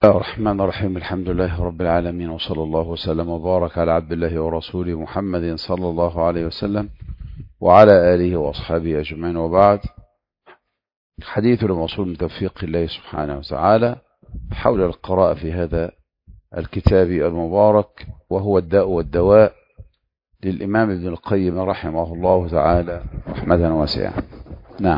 الرحمن الرحيم. الحمد لله رب العالمين، وصلى الله وسلم وبارك على عبد الله ورسوله محمد صلى الله عليه وسلم وعلى آله وأصحابه أجمعين، وبعد. حديث الموصول من توفيق الله سبحانه وتعالى حول القراءة في هذا الكتاب المبارك، وهو الداء والدواء للإمام ابن القيم رحمه الله تعالى رحمة واسعة. نعم.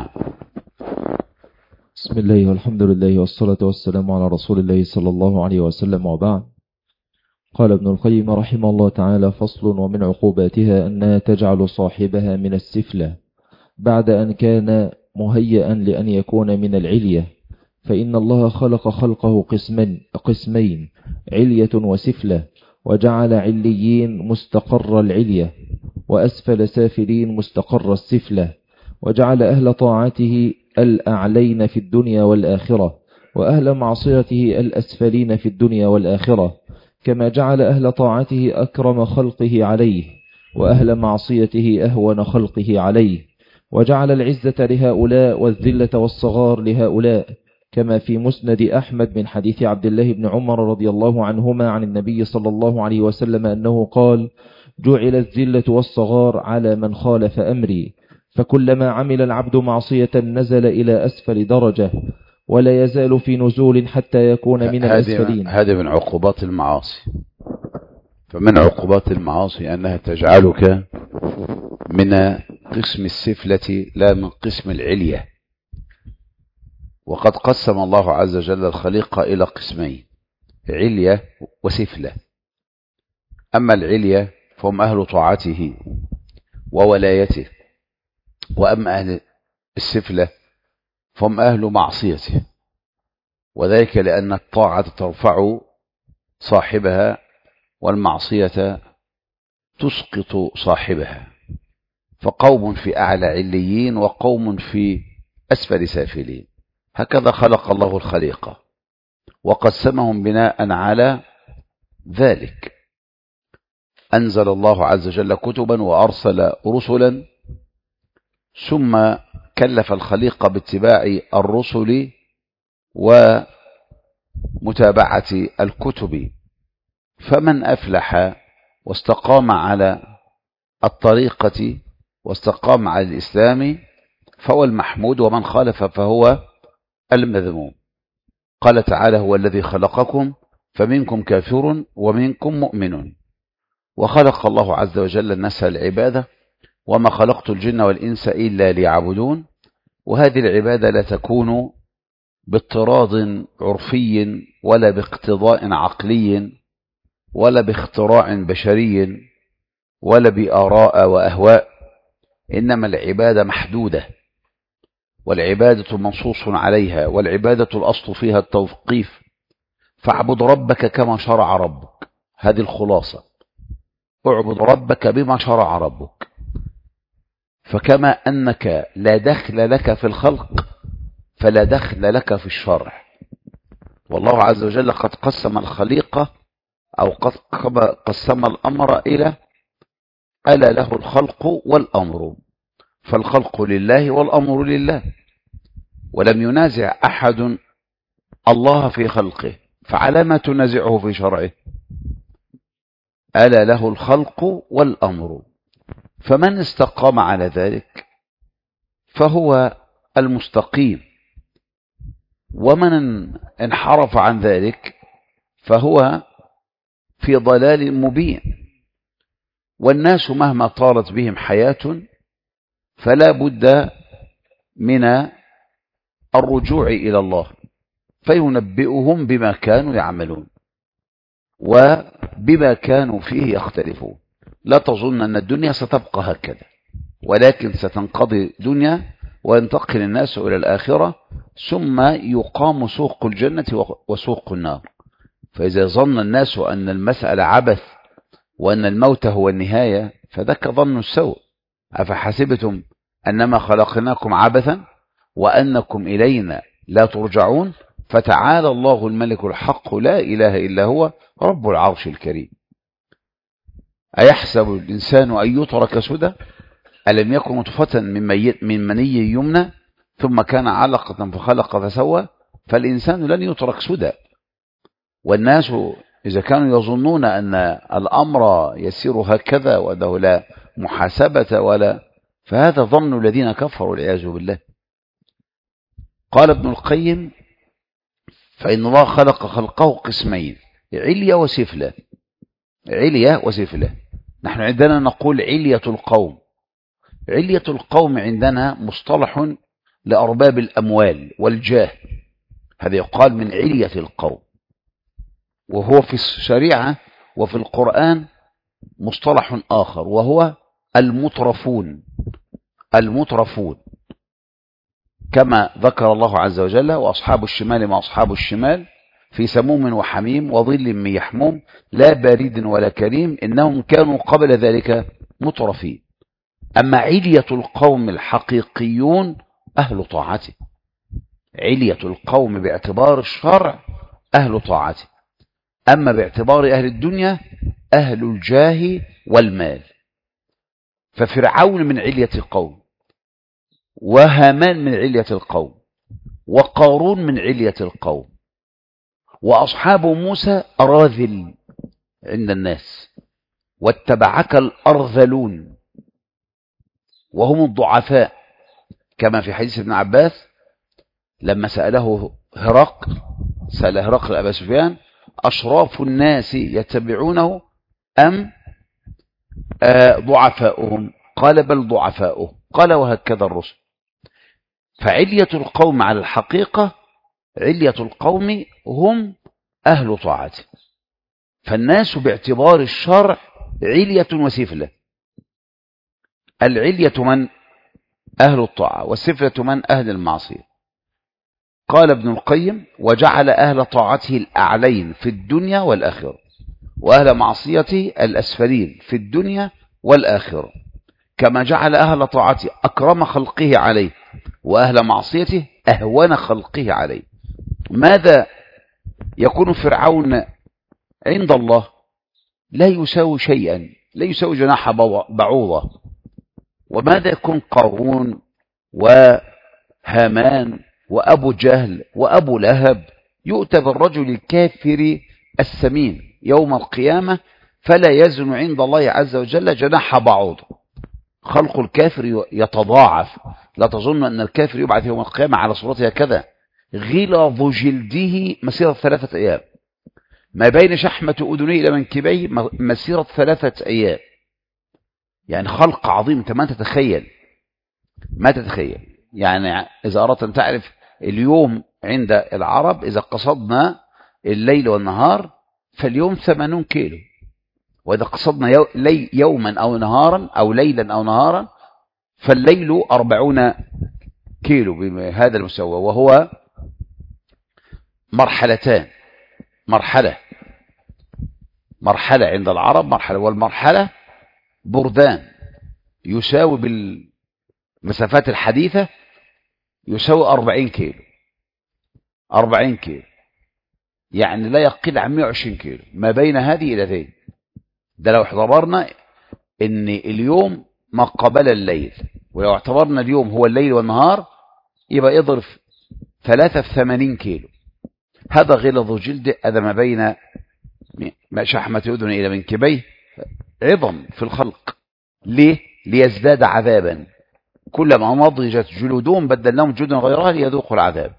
بسم الله والحمد لله والصلاة والسلام على رسول الله صلى الله عليه وسلم، وبعد. قال ابن القيم رحمه الله تعالى: فصل: ومن عقوباتها أنها تجعل صاحبها من السفلة بعد أن كان مهيئا لأن يكون من العلية، فإن الله خلق خلقه قسمين: علية وسفلة، وجعل عليين مستقر العلية، وأسفل سافلين مستقر السفلة، وجعل أهل طاعته الأعلين في الدنيا والآخرة، وأهل معصيته الأسفلين في الدنيا والآخرة، كما جعل أهل طاعته أكرم خلقه عليه، وأهل معصيته أهون خلقه عليه، وجعل العزة لهؤلاء والذلة والصغار لهؤلاء، كما في مسند أحمد من حديث عبد الله بن عمر رضي الله عنهما عن النبي صلى الله عليه وسلم أنه قال: جعل الذلة والصغار على من خالف أمري، فكلما عمل العبد معصية نزل إلى أسفل درجة، ولا يزال في نزول حتى يكون من الأسفلين. هذه من عقوبات المعاصي. فمن عقوبات المعاصي أنها تجعلك من قسم السفلة لا من قسم العلية. وقد قسم الله عز وجل الخليقة إلى قسمين: علية وسفلة. أما العلية فهم أهل طاعته وولايته، وأما أهل السفلة فهم أهل معصيته، وذلك لأن الطاعة ترفع صاحبها والمعصية تسقط صاحبها. فقوم في أعلى عليين وقوم في أسفل سافلين، هكذا خلق الله الخليقة وقسمهم بناء على ذلك. أنزل الله عز وجل كتبا وأرسل رسلا، ثم كلف الخليقة باتباع الرسل ومتابعة الكتب، فمن أفلح واستقام على الطريقة واستقام على الإسلام فهو المحمود، ومن خالف فهو المذموم. قال تعالى: هو الذي خلقكم فمنكم كافر ومنكم مؤمن. وخلق الله عز وجل الناس العبادة: وما خلقت الجن والإنس إلا ليعبدون. وهذه العبادة لا تكون باضطراد عرفي ولا باقتضاء عقلي ولا باختراع بشري ولا بآراء وأهواء، إنما العبادة محدودة، والعبادة منصوص عليها، والعبادة الأصل فيها التوقيف. فاعبد ربك كما شرع ربك، هذه الخلاصة: اعبد ربك بما شرع ربك. فكما أنك لا دخل لك في الخلق فلا دخل لك في الشرع. والله عز وجل قد قسم الخليقة أو قد قسم الأمر إلى ألا له الخلق والأمر، فالخلق لله والأمر لله، ولم ينازع أحد الله في خلقه، فعلى ما تنازعه في شرعه؟ ألا له الخلق والأمر. فمن استقام على ذلك فهو المستقيم، ومن انحرف عن ذلك فهو في ضلال مبين. والناس مهما طالت بهم حياة فلا بد من الرجوع إلى الله فينبئهم بما كانوا يعملون وبما كانوا فيه يختلفون. لا تظن أن الدنيا ستبقى هكذا، ولكن ستنقضي دنيا وينتقل الناس إلى الآخرة، ثم يقام سوق الجنة وسوق النار. فإذا ظن الناس أن المسألة عبث وأن الموت هو النهاية فذاك ظن السوء. أفحسبتم أنما خلقناكم عبثا وأنكم إلينا لا ترجعون، فتعالى الله الملك الحق لا إله إلا هو رب العرش الكريم. أيحسب الإنسان أن يترك سدى؟ ألم يكن نطفة من مني يمنى ثم كان علقة فخلق فسوى؟ فالإنسان لن يترك سدى. والناس إذا كانوا يظنون أن الأمر يسير هكذا وأنه لا محاسبة ولا، فهذا ظن الذين كفروا والعياذ بالله. قال ابن القيم: فإن الله خلق خلقه قسمين، علية وسفلى. علية وسفلى. نحن عندنا نقول علية القوم. علية القوم عندنا مصطلح لأرباب الأموال والجاه، هذا يقال من علية القوم، وهو في الشريعة وفي القرآن مصطلح آخر وهو المترفون. المترفون كما ذكر الله عز وجل: وأصحاب الشمال ما أصحاب الشمال في سموم وحميم وظل من يحموم لا بارد ولا كريم إنهم كانوا قبل ذلك مترفين. أما علية القوم الحقيقيون أهل طاعته. علية القوم باعتبار الشرع أهل طاعته، أما باعتبار أهل الدنيا أهل الجاه والمال. ففرعون من علية القوم، وهامان من علية القوم، وقارون من علية القوم، وأصحاب موسى أراذل عند الناس، واتبعك الأرذلون وهم الضعفاء، كما في حديث ابن عباس لما سأل هرقل أبا سفيان: أشراف الناس يتبعونه أم ضعفاؤهم؟ قال: بل ضعفاؤهم. قال: وهكذا الرسل. فعلية القوم على الحقيقة، علية القوم هم أهل طاعته. فالناس باعتبار الشرع علية وسفلة. العلية من أهل الطاعة، والسفلة من أهل المعصية. قال ابن القيم: وجعل أهل طاعته الأعلين في الدنيا والآخرة، وأهل معصيته الأسفلين في الدنيا والآخرة، كما جعل أهل طاعته أكرم خلقه عليه، وأهل معصيته أهون خلقه عليه. ماذا يكون فرعون عند الله؟ لا يساوي شيئا، لا يساوي جناح بعوضة. وماذا يكون قارون وهامان وأبو جهل وأبو لهب؟ يؤتى بالرجل الكافر السمين يوم القيامة فلا يزن عند الله عز وجل جناح بعوضة. خلق الكافر يتضاعف. لا تظن أن الكافر يبعث يوم القيامة على صورته كذا، غلظ جلده مسيرة 3 أيام، ما بين شحمة أذنيه إلى منكبيه مسيرة 3 أيام. يعني خلق عظيم، أنت ما تتخيل، ما تتخيل. يعني إذا أردت أن تعرف اليوم عند العرب، إذا قصدنا الليل والنهار فاليوم 80 كيلو، وإذا قصدنا يوما أو نهارا أو ليلا أو نهارا فالليل 40 كيلو بهذا المسوى. وهو مرحلتان، مرحلة عند العرب مرحلة، والمرحلة بردان يساوي بالمسافات الحديثة يساوي 40 كيلو. 40 كيلو يعني لا يقل عن 120 كيلو ما بين هذه إلى ذي. ده لو اعتبرنا ان اليوم ما قبل الليل، ولو اعتبرنا اليوم هو الليل والنهار يبقى يضرب 3 في 80 كيلو. هذا غلظ جلد، هذا ما بين شحمة أذن إلى منكبيه، عظم في الخلق. ليه؟ ليزداد عذابا، كلما نضجت جلودهم بدلناهم جلودا غيرها ليذوقوا العذاب.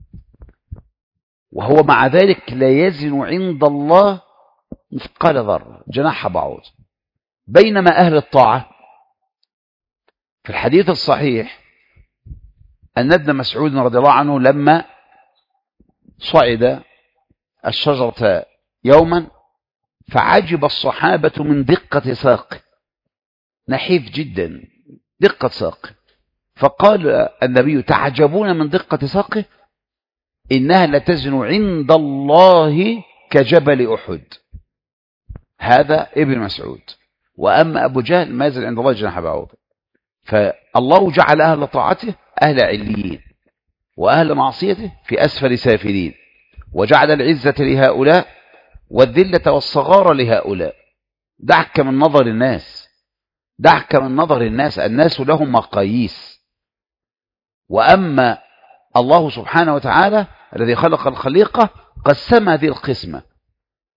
وهو مع ذلك لا يزن عند الله مثقال ذرة، جناح بعوض. بينما أهل الطاعة في الحديث الصحيح أن ابن مسعود رضي الله عنه لما صعد الشجرة يوما فعجب الصحابة من دقة ساقه، نحيف جدا دقة ساقه، فقال النبي: تعجبون من دقة ساقه؟ إنها لتزن عند الله كجبل أحد. هذا ابن مسعود. وأما أبو جهل ما يزن عند الله جناح بعوض. فالله جعل أهل طاعته أهل عليين، وأهل معصيته في أسفل سافلين، وجعل العزة لهؤلاء والذلة والصغار لهؤلاء. دعك من نظر الناس، دعك من نظر الناس، الناس لهم مقاييس. وأما الله سبحانه وتعالى الذي خلق الخليقة قسم هذه القسمة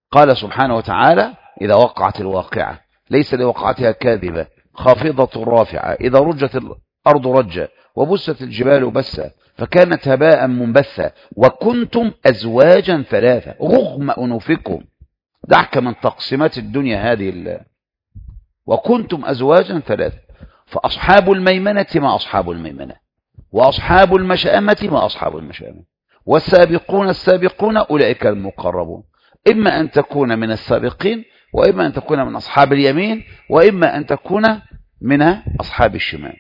قال سبحانه وتعالى: إذا وقعت الواقعة ليس لوقعتها كاذبة خافضة رافعة إذا رجت الأرض رجا وبست الجبال بسا فكانت هباء منبثا وكنتم أزواجا ثلاثة رغم أنوفكم. دعك من تقسيمات الدنيا هذه وكنتم أزواجا ثلاثة، فأصحاب الميمنة ما أصحاب الميمنة، وأصحاب المشأمة ما أصحاب المشأمة، والسابقون السابقون أولئك المقربون. إما أن تكون من السابقين، وإما أن تكون من أصحاب اليمين، وإما أن تكون من أصحاب الشمال.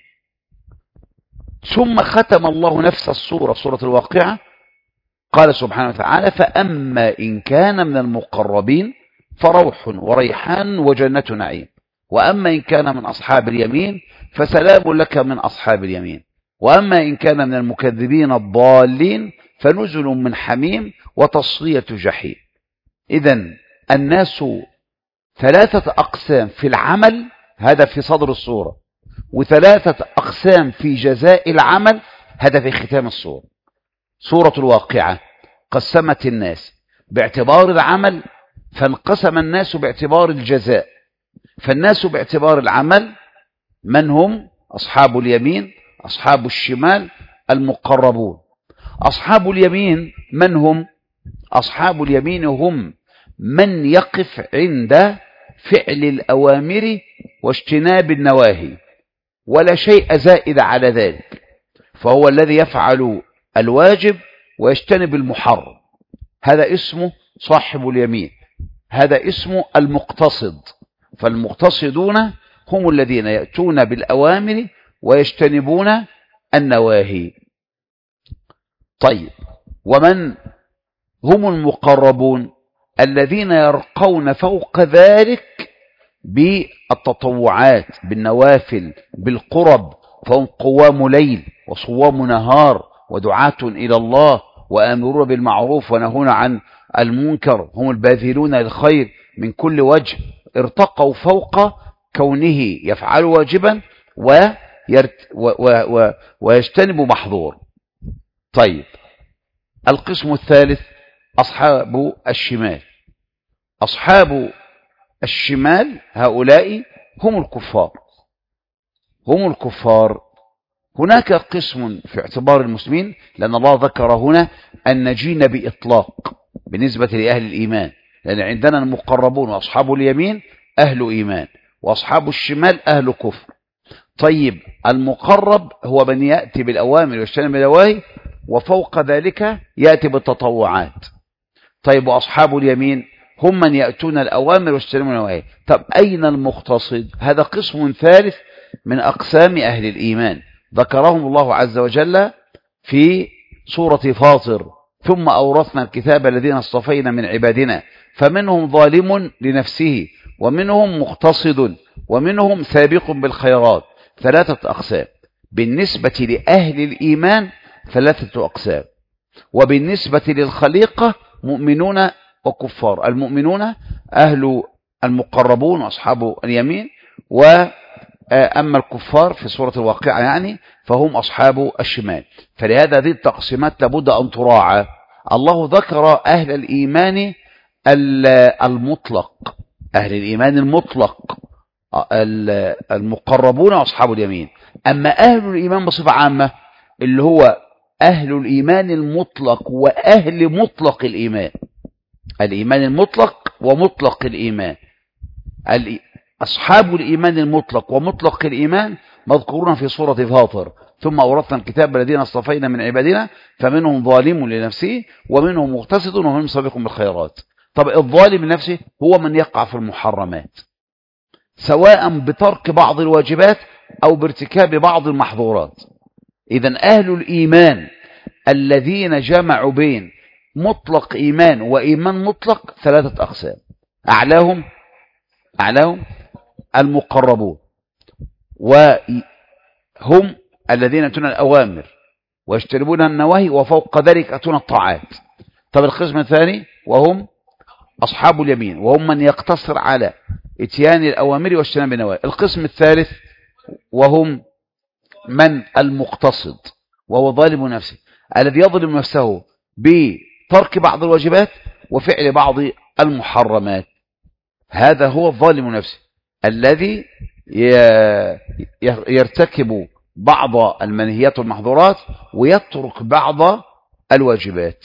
ثم ختم الله نفس السورة، سورة الواقعة، قال سبحانه وتعالى: فأما إن كان من المقربين فروح وريحان وجنة نعيم، وأما إن كان من أصحاب اليمين فسلام لك من أصحاب اليمين، وأما إن كان من المكذبين الضالين فنزل من حميم وتصلية جحيم. إذن الناس ثلاثة أقسام في العمل، هذا في صدر السورة، وثلاثة أقسام في جزاء العمل، هذا في ختام السورة. سورة الواقعة قسمت الناس باعتبار العمل، فانقسم الناس باعتبار الجزاء. فالناس باعتبار العمل من هم؟ أصحاب اليمين، أصحاب الشمال، المقربون. أصحاب اليمين من هم؟ أصحاب اليمين هم من يقف عند فعل الأوامر واجتناب النواهي ولا شيء زائد على ذلك، فهو الذي يفعل الواجب ويجتنب المحرم، هذا اسمه صاحب اليمين. هذا اسمه المقتصد. فالمقتصدون هم الذين يأتون بالأوامر ويجتنبون النواهي. طيب، ومن هم المقربون؟ الذين يرقون فوق ذلك بالتطوعات، بالنوافل، بالقرب، فهم قوام ليل وصوام نهار ودعاة إلى الله وآمرون بالمعروف ونهون عن المنكر، هم الباذلون للخير من كل وجه. ارتقوا فوق كونه يفعل واجبا ويجتنب محظور. طيب، القسم الثالث أصحاب الشمال. أصحاب الشمال هؤلاء هم الكفار. هم الكفار. هناك قسم في اعتبار المسلمين، لأن الله ذكر هنا النجين بإطلاق بالنسبة لأهل الإيمان، لأن عندنا المقربون وأصحاب اليمين أهل إيمان، وأصحاب الشمال أهل كفر. طيب، المقرب هو من يأتي بالأوامر ويجتنب النواهي، وفوق ذلك يأتي بالتطوعات. طيب، وأصحاب اليمين هم من يأتون الأوامر ويجتنبون النواهي. طب أين المقتصد؟ هذا قسم ثالث من أقسام أهل الإيمان، ذكرهم الله عز وجل في سورة فاطر: ثم أورثنا الكتاب الذين اصطفينا من عبادنا فمنهم ظالم لنفسه ومنهم مقتصد ومنهم سابق بالخيرات. ثلاثة أقسام. بالنسبة لأهل الإيمان ثلاثة أقسام، وبالنسبة للخليقة مؤمنون وكفار. المؤمنون أهل المقربون وأصحاب اليمين، وأما الكفار في سورة الواقعة يعني فهم أصحاب الشمال. فلهذا هذه التقسيمات لابد أن تراعى. الله ذكر أهل الإيمان المطلق، أهل الإيمان المطلق المقربون وأصحاب اليمين. أما أهل الإيمان بصفة عامة اللي هو أهل الإيمان المطلق وأهل مطلق الإيمان، الإيمان المطلق ومطلق الإيمان. أصحاب الإيمان المطلق ومطلق الإيمان مذكورون في سورة فاطر: ثم أورثنا الكتاب الذين اصطفينا من عبادنا فمنهم ظالم لنفسه ومنهم مقتصد ومنهم سابق بالخيرات. طب الظالم لنفسه هو من يقع في المحرمات، سواء بترك بعض الواجبات أو بارتكاب بعض المحظورات. إذن أهل الإيمان الذين جمعوا بين مطلق إيمان وإيمان مطلق ثلاثة أقسام. أعلاهم المقربون، وهم الذين يأتون الأوامر ويجتنبون النواهي، وفوق ذلك يأتون الطاعات. طب القسم الثاني وهم أصحاب اليمين، وهم من يقتصر على اتيان الأوامر واجتناب النواهي. القسم الثالث وهم من المقتصد، وهو ظالم نفسه، الذي يظلم نفسه بترك بعض الواجبات وفعل بعض المحرمات. هذا هو الظالم نفسه الذي يرتكب بعض المنهيات والمحظورات ويترك بعض الواجبات.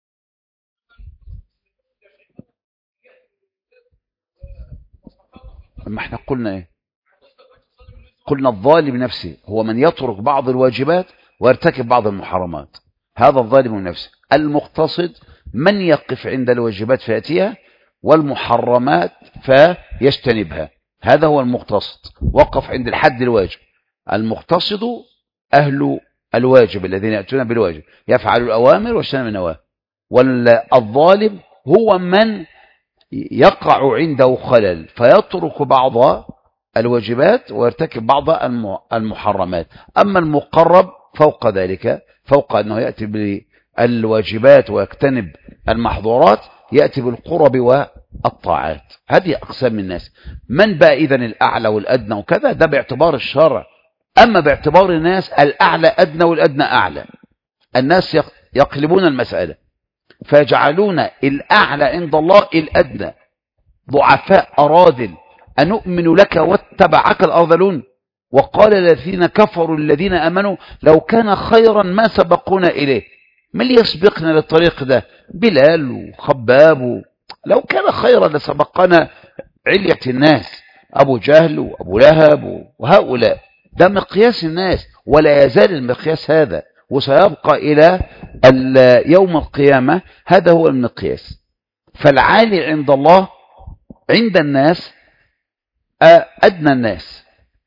اما احنا قلنا ايه؟ قلنا الظالم نفسه هو من يترك بعض الواجبات ويرتكب بعض المحرمات، هذا الظالم نفسه. المقتصد من يقف عند الواجبات فيأتيها والمحرمات فيجتنبها، هذا هو المقتصد، وقف عند الحد الواجب. المقتصد أهل الواجب الذين يأتون بالواجب، يفعل الأوامر ويجتنب النواهي. والظالم هو من يقع عنده خلل فيترك بعض الواجبات ويرتكب بعض المحرمات. أما المقرب فوق ذلك، فوق أنه يأتي بالواجبات ويجتنب المحظورات، يأتي بالقرب والطاعات. هذه أقسام الناس. من بقى إذن الأعلى والأدنى وكذا؟ ده باعتبار الشرع. أما باعتبار الناس، الأعلى أدنى والأدنى أعلى. الناس يقلبون المسألة فيجعلون الأعلى عند الله الأدنى. ضعفاء أراذل، أنؤمن لك واتبعك الأرذلون. وقال الذين كفروا الذين آمنوا لو كان خيرا ما سبقونا إليه. من يسبقنا للطريق ده؟ بلال وخباب. لو كان خيرا لسبقنا علية الناس، أبو جهل وأبو لهب وهؤلاء. ده مقياس الناس، ولا يزال المقياس هذا، وسيبقى إلى يوم القيامة هذا هو المقياس. فالعالي عند الله عند الناس أدنى الناس،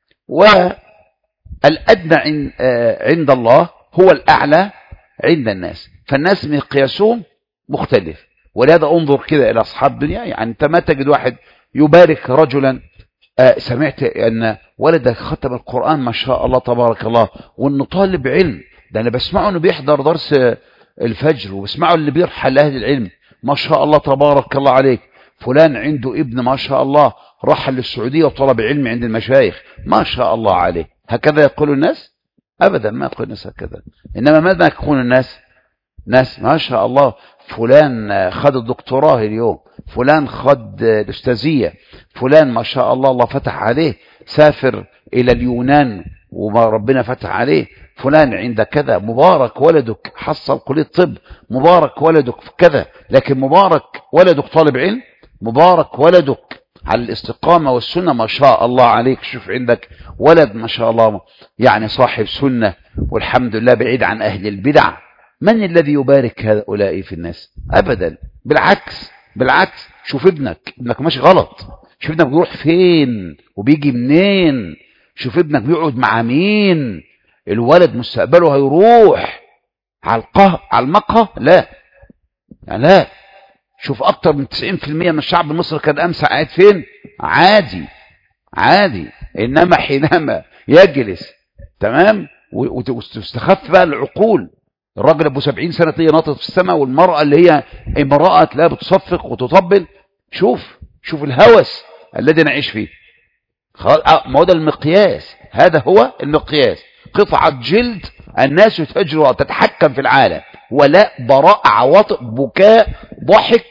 والأدنى عند الله هو الأعلى عند الناس. فالناس مقياسهم مختلف. ولهذا انظر كده إلى أصحاب الدنيا. يعني أنت ما تجد واحد يبارك رجلا، سمعت أن ولدك ختم القرآن ما شاء الله تبارك الله، وأنه طالب علم، ده أنا بسمعه أنه بيحضر درس الفجر، وبسمعه اللي بيرحل لأهل العلم ما شاء الله تبارك الله عليك. فلان عنده ابن ما شاء الله رحل للسعودية وطلب علم عند المشايخ ما شاء الله عليه. هكذا يقول الناس؟ أبدا ما يقول الناس هكذا. إنما ماذا يقول الناس؟ ناس ما شاء الله فلان خد الدكتوراه اليوم، فلان خد الأستاذية، فلان ما شاء الله الله فتح عليه سافر إلى اليونان وما ربنا فتح عليه، فلان عند كذا، مبارك ولدك حصل كلية طب، مبارك ولدك في كذا. لكن مبارك ولدك طالب علم، مبارك ولدك على الاستقامة والسنة ما شاء الله عليك. شوف عندك ولد ما شاء الله يعني صاحب سنة والحمد لله بعيد عن أهل البدع. من الذي يبارك هؤلاء في الناس؟ أبدا. بالعكس بالعكس. شوف ابنك ماشي غلط، شوف ابنك بيروح فين وبيجي منين، شوف ابنك بيقعد مع مين. الولد مستقبله هيروح على المقهى؟ لا يعني لا. شوف أكتر من 90% من الشعب المصري كان أمس قاعد فين؟ عادي عادي. إنما حينما يجلس تمام وتستخف بقى العقول، الراجل أبو 70 سنة تلاقيه ناطط في السماء، والمرأة اللي هي امرأة تلاقيها بتصفق وتطبل. شوف الهوس الذي نعيش فيه. ما هو ده المقياس، هذا هو المقياس. قطعة جلد الناس تجري تتحكم في العالم، ولا براء عواطف، بكاء، ضحك،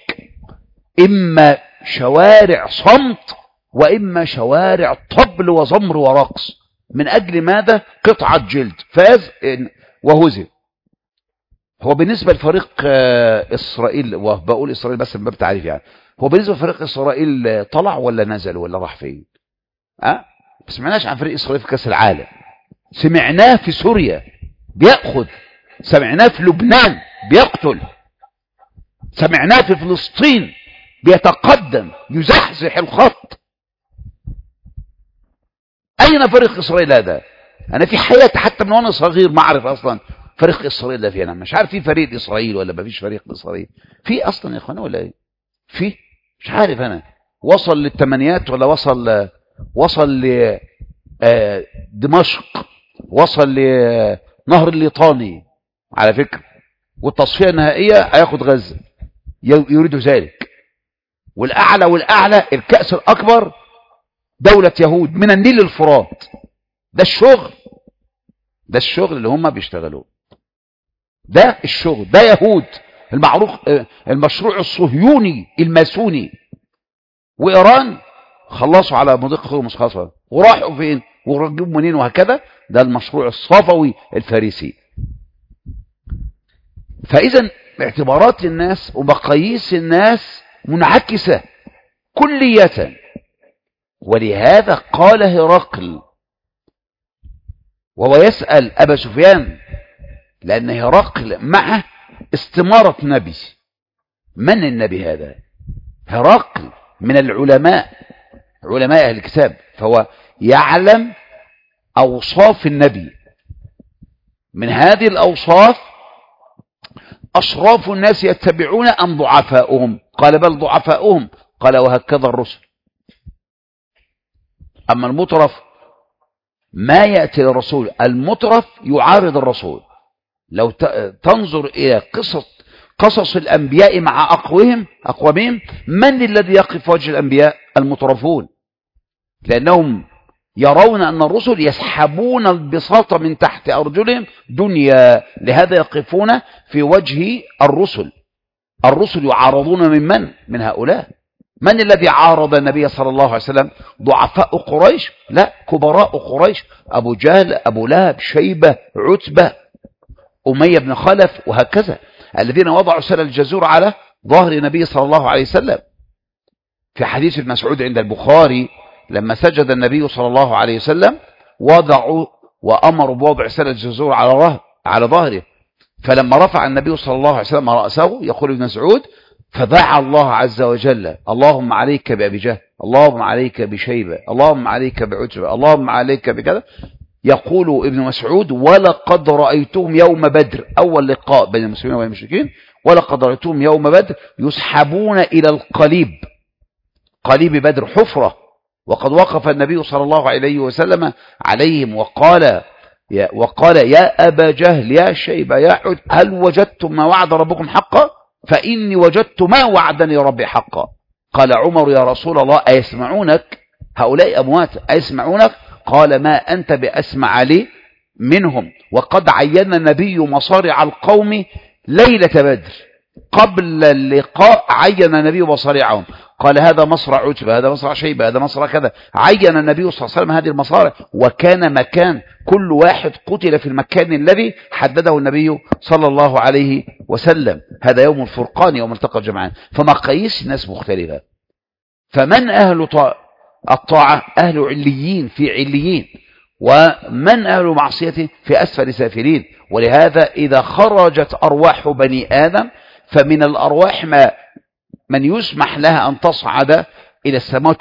إما شوارع صمت وإما شوارع طبل وزمر ورقص. من أجل ماذا؟ قطعة جلد. فاز وهزم. هو بالنسبة لفريق إسرائيل، وبقول إسرائيل بس من باب تعريف، يعني هو بالنسبة لفريق إسرائيل طلع ولا نزل ولا راح فين؟ ما سمعناش عن فريق إسرائيل في كأس العالم. سمعناه في سوريا بيأخذ، سمعناه في لبنان بيقتل، سمعناه في فلسطين بيتقدم يزحزح الخط. أين فريق إسرائيل هذا؟ أنا في حياتي حتى من وأنا صغير ما أعرف أصلا فريق إسرائيل ده فيه. أنا مش عارف في فريق إسرائيل ولا ما فيش فريق إسرائيل في أصلا يا إخوانا ولا إيه؟ في مش عارف. أنا وصل للثمانيات ولا وصل لدمشق، وصل لنهر الليطاني على فكرة، والتصفية النهائية هياخد غزة، يريد ذلك. والأعلى الكأس الأكبر دولة يهود من النيل للفرات. ده الشغل اللي هم بيشتغلوه، ده الشغل، ده يهود المشروع الصهيوني الماسوني، وإيران خلصوا على مضيق هرمز خلاص، وراحوا فين ورجعوا منين وهكذا. ده المشروع الصفوي الفارسي. فإذا اعتبارات الناس ومقاييس الناس منعكسة كلية. ولهذا قال هرقل وهو يسأل أبا سفيان، لأن هرقل معه استمارة نبي. من النبي هذا؟ هرقل من العلماء، علماء أهل الكتاب، فهو يعلم أوصاف النبي. من هذه الأوصاف أشراف الناس يتبعون أم ضعفاؤهم؟ قال بل ضعفاؤهم. قال وهكذا الرسل. أما المترف ما يأتي للرسول، المترف يعارض الرسول. لو تنظر إلى قصص الأنبياء مع أقوامهم، من الذي يقف وجه الأنبياء؟ المترفون، لأنهم يرون أن الرسل يسحبون البساط من تحت أرجلهم دنيا، لهذا يقفون في وجه الرسل. الرسل يعارضون من هؤلاء. من الذي عارض النبي صلى الله عليه وسلم؟ ضعفاء قريش؟ لا، كبراء قريش، أبو جهل، أبو لهب، شيبة، عتبة، أمية بن خلف، وهكذا، الذين وضعوا سل الجزور على ظهر النبي صلى الله عليه وسلم. في حديث ابن مسعود عند البخاري لما سجد النبي صلى الله عليه وسلم وضعوا وأمروا بوضع سل الجزور على ظهره، فلما رفع النبي صلى الله عليه وسلم رأسه، يقول ابن مسعود، فدعا الله عز وجل: اللهم عليك بأبي جهل، اللهم عليك بشيبة، اللهم عليك بعتبة، اللهم عليك بكذا. يقول ابن مسعود: ولقد رأيتهم يوم بدر، أول لقاء بين المسلمين والمشركين، ولقد رأيتهم يوم بدر يسحبون إلى القليب، قليب بدر حفرة، وقد وقف النبي صلى الله عليه وسلم عليهم وقال يا أبا جهل، يا شيبة، يا عتبة، هل وجدتم ما وعد ربكم حقا؟ فإني وجدت ما وعدني ربي حقا. قال عمر: يا رسول الله، أيسمعونك؟ هؤلاء أموات، أيسمعونك؟ قال: ما أنت بأسمع لي منهم، وقد عين النبي مصارع القوم ليلة بدر، قبل اللقاء عين النبي مصارعهم، قال: هذا مصرع عتبة، هذا مصرع شيبة، هذا مصرع كذا. عين النبي صلى الله عليه وسلم هذه المصارع، وكان مكان كل واحد قتل في المكان الذي حدده النبي صلى الله عليه وسلم. هذا يوم الفرقان، يوم التقى الجمعان. فمقاييس الناس مختلفة. فمن أهل الطاعة؟ أهل عليين في عليين، ومن أهل معصيته في أسفل سافلين. ولهذا إذا خرجت أرواح بني آدم، فمن الأرواح من يسمح لها أن تصعد إلى السماوات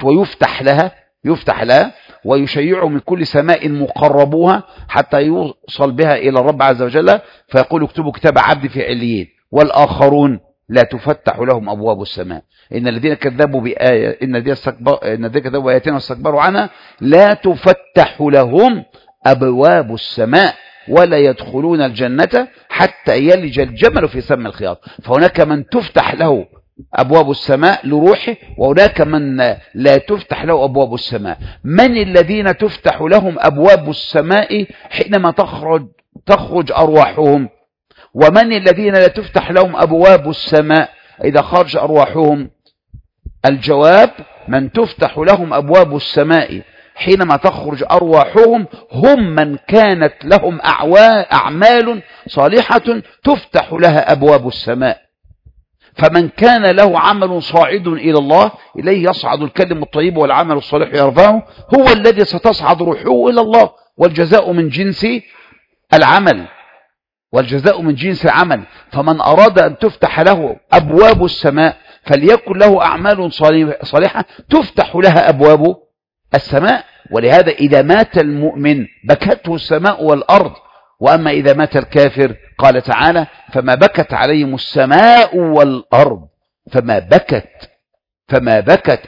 ويفتح لها ويشيع من كل سماء مقربوها حتى يوصل بها إلى الرب عز وجل، فيقول: اكتبوا كتاب عبدي في عليين. والآخرون لا تفتح لهم أبواب السماء. إن الذين كذبوا بآية إن الذين كذبوا بآياتنا واستكبروا عنها لا تفتح لهم أبواب السماء ولا يدخلون الجنة حتى يلج الجمل في سم الخياط. فهناك من تفتح له أبواب السماء لروحه، وهناك من لا تفتح له أبواب السماء. من الذين تفتح لهم أبواب السماء حينما تخرج أرواحهم؟ ومن الذين لا تفتح لهم أبواب السماء إذا خرج أرواحهم؟ الجواب: من تفتح لهم أبواب السماء حينما تخرج أرواحهم هم من كانت لهم أعمال صالحة تفتح لها أبواب السماء. فمن كان له عمل صاعد إلى الله، إليه يصعد الكلم الطيب والعمل الصالح يرفعه، هو الذي ستصعد روحه إلى الله. والجزاء من جنس العمل، فمن أراد أن تفتح له أبواب السماء فليكن له أعمال صالحة تفتح لها أبواب السماء. ولهذا إذا مات المؤمن بكته السماء والأرض، وأما إذا مات الكافر قال تعالى: فما بكت عليهم السماء والأرض. فما بكت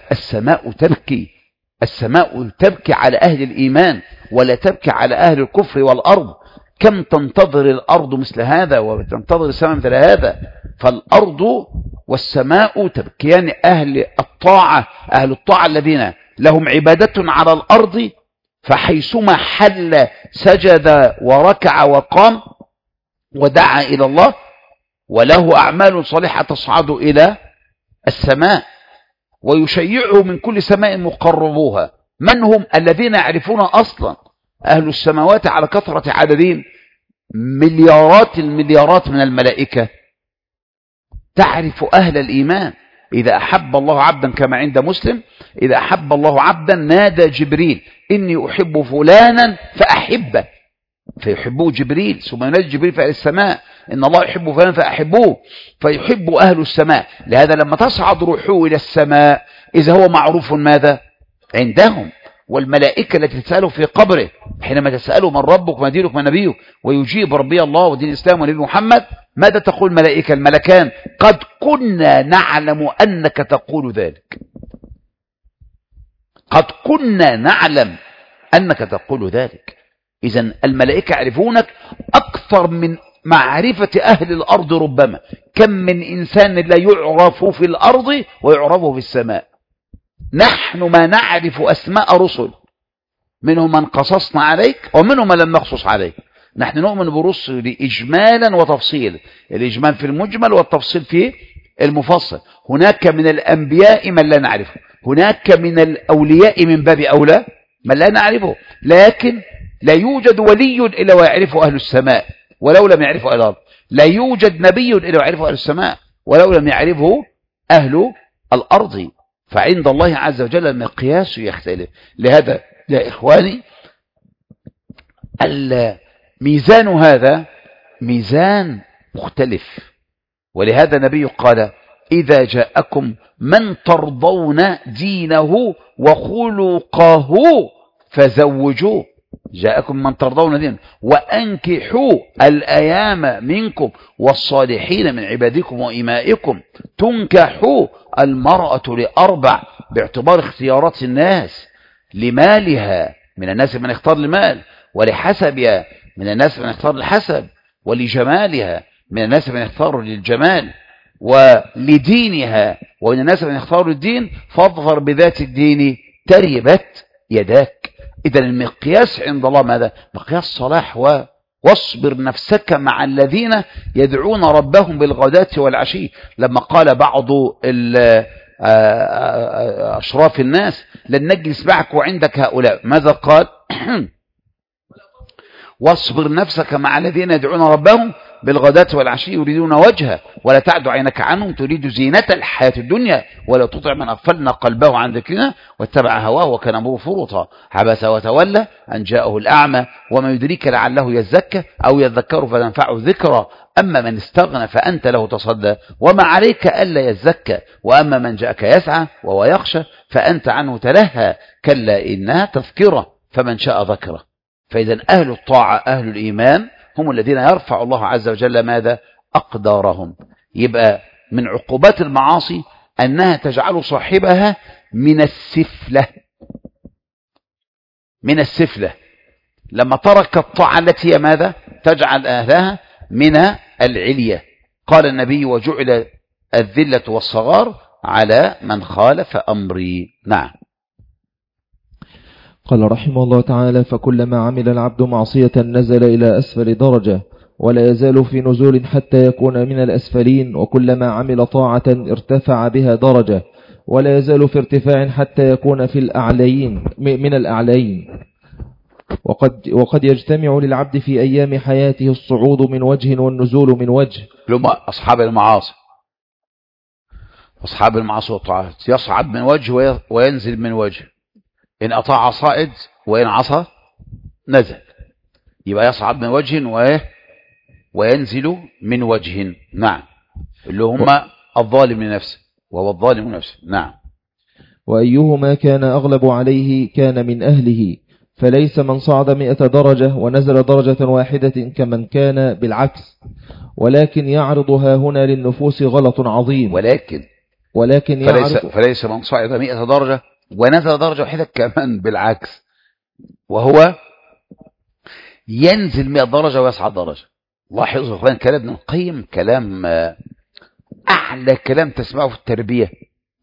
السماء تبكي على أهل الإيمان ولا تبكي على أهل الكفر والأرض. كم تنتظر الأرض مثل هذا وتنتظر السماء مثل هذا. فالأرض والسماء تبكيان أهل الطاعة الذين لهم عبادة على الأرض، فحيثما حل سجد وركع وقام ودعا إلى الله، وله أعمال صالحة تصعد إلى السماء ويشيعه من كل سماء مقربوها. من هم الذين يعرفون أصلا أهل السماوات على كثرة عددهم مليارات المليارات من الملائكة؟ تعرف أهل الإيمان. إذا أحب الله عبدا كما عند مسلم، إذا أحب الله عبدا نادى جبريل إني أحب فلانا فأحبه، فيحبه جبريل، ثم ينادي جبريل في السماء إن الله يحب فلانا فأحبوه، فيحب أهل السماء. لهذا لما تصعد روحه إلى السماء إذا هو معروف ماذا عندهم، والملائكة التي تسأله في قبره حينما تسأله من ربك ما دينك ما نبيك ويجيب ربي الله ودين الإسلام ونبي محمد، ماذا تقول الملائكة الملكان؟ قد كنا نعلم أنك تقول ذلك، قد كنا نعلم أنك تقول ذلك. إذن الملائكة يعرفونك أكثر من معرفة أهل الأرض. ربما كم من إنسان لا يعرف في الأرض ويعرفه في السماء. نحن ما نعرف أسماء رسل، منهم من قصصنا عليك ومنهم من لم نقصص عليك. نحن نؤمن برسل إجمالا وتفصيلا، الإجمال في المجمل والتفصيل في المفصل. هناك من الأنبياء من لا نعرفه، هناك من الأولياء من باب أولى من لا نعرفه، لكن لا يوجد ولي إلا ويعرفه أهل السماء ولو لم يعرفه أهل الأرض، لا يوجد نبي إلا ويعرفه أهل السماء ولو لم يعرفه أهل الأرض. فعند الله عز وجل المقياس يختلف. لهذا يا إخواني الميزان هذا ميزان مختلف، ولهذا النبي قال إذا جاءكم من ترضون دينه وخلقه فزوجوه. جاءكم من ترضون دينه وأنكحوا الأيام منكم والصالحين من عبادكم وإمائكم. تنكحوا المرأة لأربع باعتبار اختيارات الناس، لمالها من الناس من اختار المال، ولحسبها من الناس من اختار الحسب، ولجمالها من الناس من اختار للجمال، ولدينها ومن الناس من اختار الدين، فاظفر بذات الدين تربت يداك. إذا المقياس عند الله ماذا؟ مقياس صلاح. واصبر نفسك مع الذين يدعون ربهم بالغداة والعشي. لما قال بعض أشراف الناس لن نجلس معك وعندك هؤلاء، ماذا قال؟ واصبر نفسك مع الذين يدعون ربهم بالغداة والعشي يريدون وجهه ولا تعد عينك عنهم تريد زينة الحياة الدنيا ولا تطع من أغفلنا قلبه عن ذكرنا واتبع هواه وكان أمره فرطا عبس وتولى أن جاءه الأعمى وما يدريك لعله يزكى أو يذكر فتنفعه الذكرى أما من استغنى فأنت له تصدى وما عليك ألا يزكى وأما من جاءك يسعى وهو يخشى فأنت عنه تلهى كلا إنها تذكرة فمن شاء ذكره. فإذا أهل الطاعة أهل الإيمان هم الذين يرفع الله عز وجل ماذا؟ أقدارهم. يبقى من عقوبات المعاصي أنها تجعل صاحبها من السفلة، من السفلة. لما ترك الطاعة التي هي ماذا؟ تجعل أهلها من العلية. قال النبي وجعل الذلة والصغار على من خالف أمري. نعم. قال رحمه الله تعالى فكلما عمل العبد معصية نزل إلى أسفل درجة ولا يزال في نزول حتى يكون من الأسفلين وكلما عمل طاعة ارتفع بها درجة ولا يزال في ارتفاع حتى يكون في الأعلين من الأعلين. وقد يجتمع للعبد في أيام حياته الصعود من وجه والنزول من وجه. لما أصحاب المعاصي أصحاب المعاصي والطاعات يصعد من وجه وينزل من وجه، إن أطاع صائد وإن عصى نزل. يبقى يصعد من وجه وينزل من وجه. نعم. اللي هم الظالم لنفسه وهو الظالم لنفسه. نعم. وأيهما كان أغلب عليه كان من أهله فليس من صعد 100 درجة ونزل درجة واحدة كمن كان بالعكس ولكن يعرضها هنا للنفوس غلط عظيم. ولكن فليس من صعد 100 درجة ونزل درجة واحدة كمان بالعكس، وهو ينزل 100 درجة ويصعد درجة. لاحظوا اخوان كلام ابن القيم كلام أعلى كلام تسمعه في التربية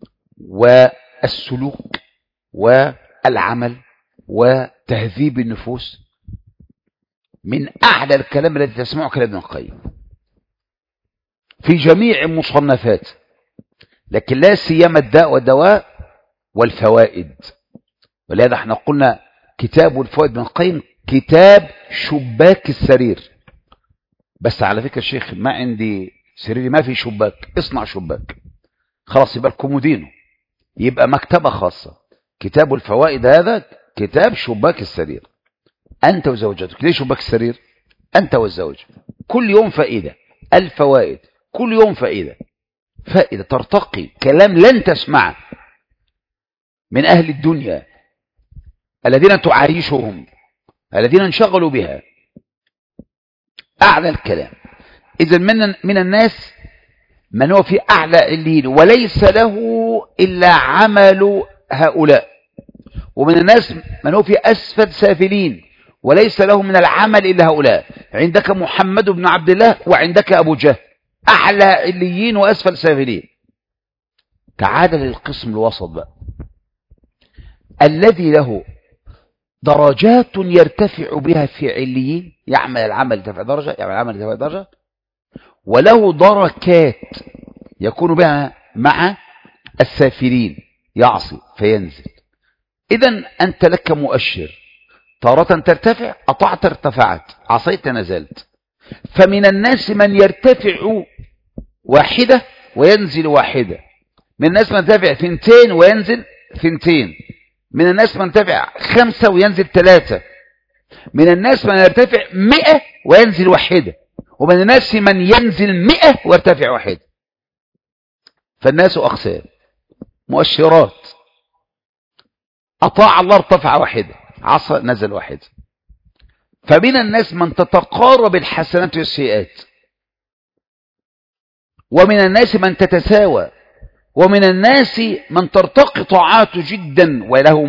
والسلوك والعمل وتهذيب النفوس. من أعلى الكلام الذي تسمعه كلام ابن القيم. في جميع المصنفات، لكن لا سيما الداء والدواء والفوائد. ولهذا احنا قلنا كتاب الفوائد ابن القيم كتاب شباك السرير. بس على فكرة الشيخ ما عندي سريري ما في شباك، اصنع شباك خلاص، يبقى الكومودينو، يبقى مكتبة خاصة. كتاب الفوائد هذا كتاب شباك السرير، أنت وزوجتك. ليه شباك السرير؟ أنت والزوج كل يوم فائدة. الفوائد كل يوم فائدة، فائدة ترتقي، كلام لن تسمعه من أهل الدنيا الذين تعايشهم، الذين انشغلوا بها، أعلى الكلام. إذن من الناس من هو في أعلى عليين وليس له إلا عمل هؤلاء، ومن الناس من هو في أسفل سافلين وليس له من العمل إلا هؤلاء. عندك محمد بن عبد الله وعندك أبو جهل، أعلى عليين وأسفل سافلين. تعال للقسم الوسط بقى، الذي له درجات يرتفع بها في عليين، يعمل العمل يرتفع درجة، يعمل العمل يرتفع درجة، وله دركات يكون بها مع السافلين، يعصي فينزل. إذن أنت لك مؤشر، تارة ترتفع، أطعت ارتفعت، عصيت نزلت. فمن الناس من يرتفع واحدة وينزل واحدة، من الناس من يرتفع 2 وينزل 2، من الناس من يرتفع 5 وينزل 3، من الناس من يرتفع 100 وينزل واحدة، ومن الناس من ينزل 100 ويرتفع واحدة. فالناس أقسام، مؤشرات، أطاع الله ارتفع واحدة، عصى نزل واحدة. فمن الناس من تتقارب الحسنات والسيئات، ومن الناس من تتساوى، ومن الناس من ترتقي طاعاته جدا وله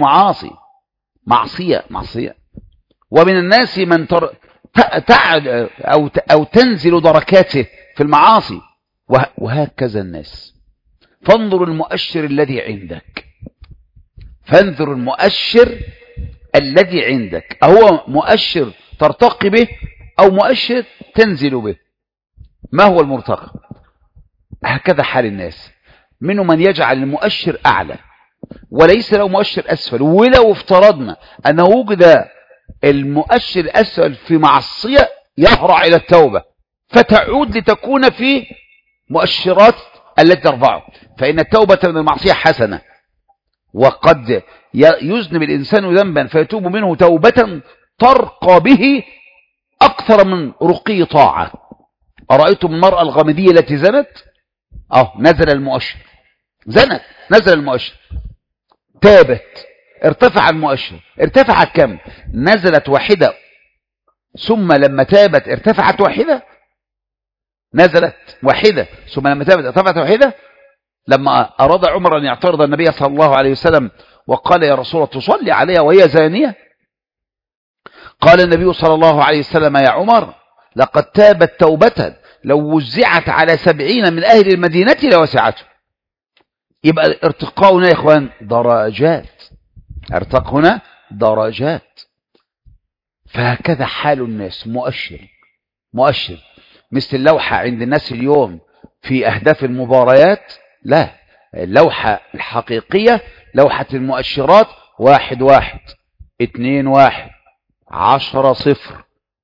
معصية، ومن الناس من تعد أو تنزل دركاته في المعاصي، وهكذا الناس. فانظر المؤشر الذي عندك، فانظر المؤشر الذي عندك، أهو مؤشر ترتقي به أو مؤشر تنزل به؟ ما هو المرتقى؟ هكذا حال الناس، منهم من يجعل المؤشر أعلى وليس له مؤشر أسفل. ولو افترضنا أنه وجد المؤشر الأسفل في معصية، يهرع إلى التوبة فتعود لتكون في مؤشرات التي ترفعه، فإن التوبة من المعصية حسنة. وقد يذنب الإنسان ذنبا فيتوب منه توبة ترقى به أكثر من رقي طاعة. أرأيتم المرأة الغامدية التي زنت؟ نزل المؤشر، زنت نزل المؤشر، تابت ارتفع المؤشر. ارتفعت كم؟ نزلت واحدة، ثم لما تابت ارتفعت واحدة، نزلت واحدة ثم لما تابت ارتفعت واحدة. لما أراد عمر أن يعترض النبي صلى الله عليه وسلم وقال يا رسول الله تصلي عليها وهي زانية، قال النبي صلى الله عليه وسلم يا عمر لقد تابت توبة لو وزعت على 70 من أهل المدينة لوسعته. يبقى الارتقاء هنا يا إخوان درجات، ارتقاء هنا درجات. فهكذا حال الناس، مؤشر مثل اللوحة عند الناس اليوم في أهداف المباريات. لا، اللوحة الحقيقية لوحة المؤشرات 1-1 2-1 10-0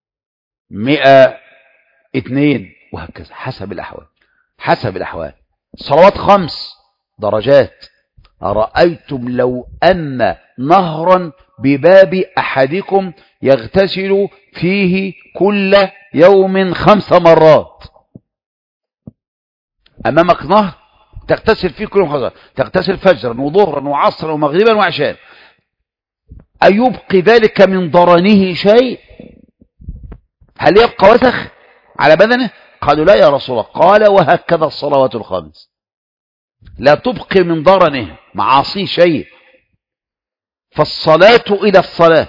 100-2 وهكذا، حسب الأحوال. صلوات 5 درجات. أرأيتم لو أن نهرا بباب أحدكم يغتسل فيه كل يوم 5 مرات. أمامك نهر تغتسل فيه كل يوم 5 مرات، تغتسل فجرا وظهرا وعصرا ومغربا وعشاء، أيبقي ذلك من ضرنه شيء؟ هل يبقى وسخ على بدنه؟ قالوا لا يا رسول الله. قال وهكذا الصلوات 5 لا تبقي من ضرنه معاصي شيء. فالصلاة إلى الصلاة،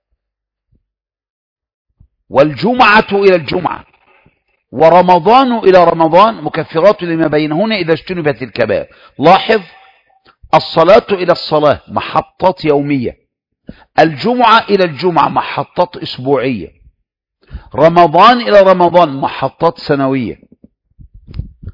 والجمعة إلى الجمعة، ورمضان إلى رمضان مكفرات لما بينهن إذا اجتنبت الكبائر. لاحظ، الصلاة إلى الصلاة محطات يومية، الجمعة إلى الجمعة محطات أسبوعية، رمضان إلى رمضان محطات سنوية.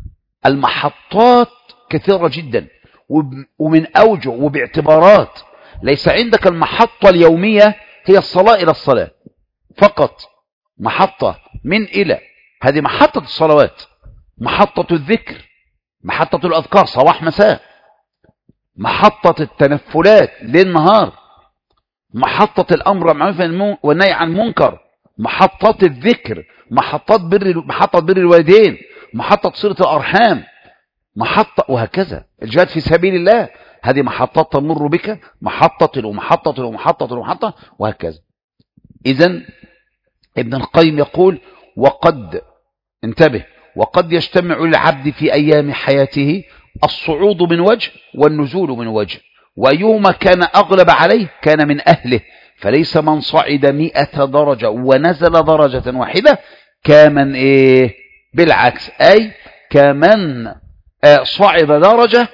المحطات كثيرة جدا ومن أوجه وباعتبارات. ليس عندك المحطة اليومية هي الصلاة إلى الصلاة فقط، محطة من إلى، هذه محطة الصلوات، محطة الذكر، محطة الأذكار صباح مساء، محطة التنفلات ليل نهار، محطة الأمر بالمعروف والنهي عن المنكر، محطات الذكر، محطة بر الوالدين، محطة صلة الأرحام، محطة، وهكذا. الجهاد في سبيل الله هذه محطات تمر بك، محطة ومحطة ومحطة ومحطة، وهكذا. إذن ابن القيم يقول وقد انتبه وقد يجتمع للعبد في أيام حياته الصعود من وجه والنزول من وجه، وأيهما كان أغلب عليه كان من أهله، فليس من صعد 100 درجة ونزل درجة واحدة كمن بالعكس، أي كمن صعد درجة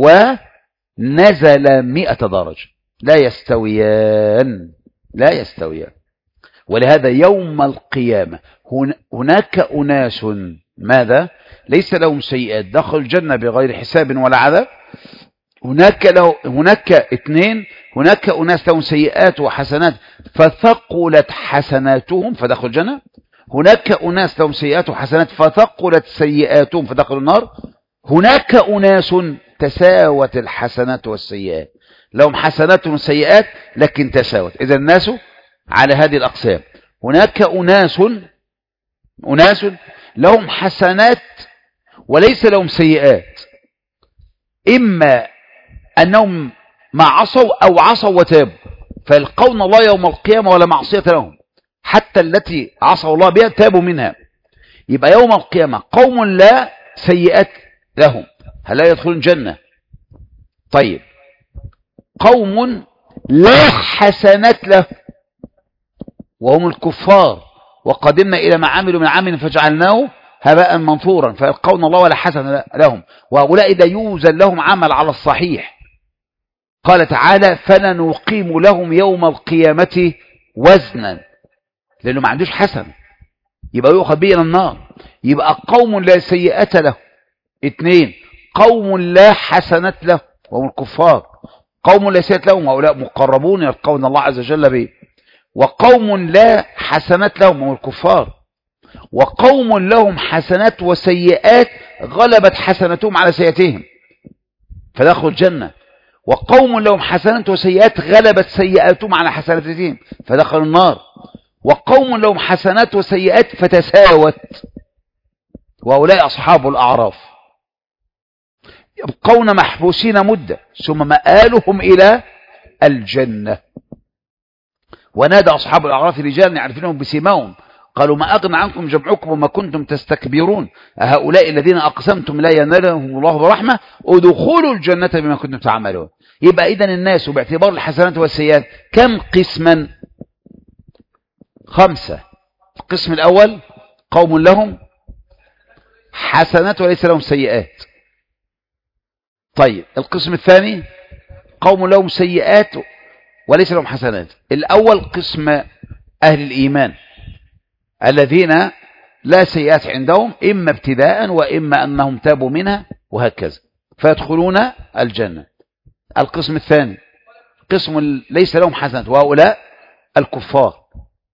ونزل 100 درجة، لا يستويان، لا يستويان. ولهذا يوم القيامة هناك أناس ماذا؟ ليس لهم سيئات، دخلوا الجنة بغير حساب ولا عذاب. هناك اثنين، هناك أناس لهم سيئات وحسنات فثقلت حسناتهم فدخلوا الجنة، هناك أناس لهم سيئات وحسنات فثقلت سيئاتهم فدخلوا النار، هناك أناس تساوت الحسنات والسيئات، لهم حسنات وسيئات لكن تساوت. إذا الناس على هذه الأقسام. هناك أناس لهم حسنات وليس لهم سيئات، إما أنهم ما عصوا أو عصوا وتابوا فيلقون الله يوم القيامة ولا معصية لهم، حتى التي عصوا الله بها تابوا منها. يبقى يوم القيامة قوم لا سيئات لهم، هل لا يدخلون الجنة؟ طيب قوم لا حسنات لهم وهم الكفار، وقدمنا إلى ما عملوا من عمل فجعلناه هباء منثورا، فيلقون الله ولا حسن لهم، وهؤلاء لا يوزن لهم عمل على الصحيح. قال تعالى فلنقيم لهم يوم القيامة وزنا، لأنه ما عندوش حسن يبقى يؤخذ به إلى النار. يبقى قوم لا سيئات له. اثنين قوم لا حسنات له وهم الكفار، قوم لا سيئات لهم وهؤلاء مقربون يلقون الله عز وجل به، وقوم لا حسنات لهم وهم الكفار، وقوم لهم حسنات وسيئات غلبت حسناتهم على سيئاتهم فدخلوا الجنة، وقوم لهم حسنات وسيئات غلبت سيئاتهم على حسناتهم فدخلوا النار، وقوم لهم حسنات وسيئات فتساوت وهؤلاء أصحاب الأعراف، يبقون محبوسين مدة ثم مآلهم إلى الجنة. ونادى أصحاب الأعراف رجال يعرفونهم بسيماهم قالوا ما أغنى عنكم جمعكم وما كنتم تستكبرون هؤلاء الذين أقسمتم لا ينالهم الله برحمة ادخلوا الجنة بما كنتم تعملون. يبقى إذن الناس باعتبار الحسنات والسيئات كم قسما؟ 5. القسم الأول قوم لهم حسنات وليس لهم سيئات. طيب القسم الثاني قوم لهم سيئات وليس لهم حسنات. الأول قسم أهل الإيمان الذين لا سيئات عندهم إما ابتداء وإما أنهم تابوا منها وهكذا فيدخلون الجنة. القسم الثاني قسم ليس لهم حسنات وهؤلاء الكفار،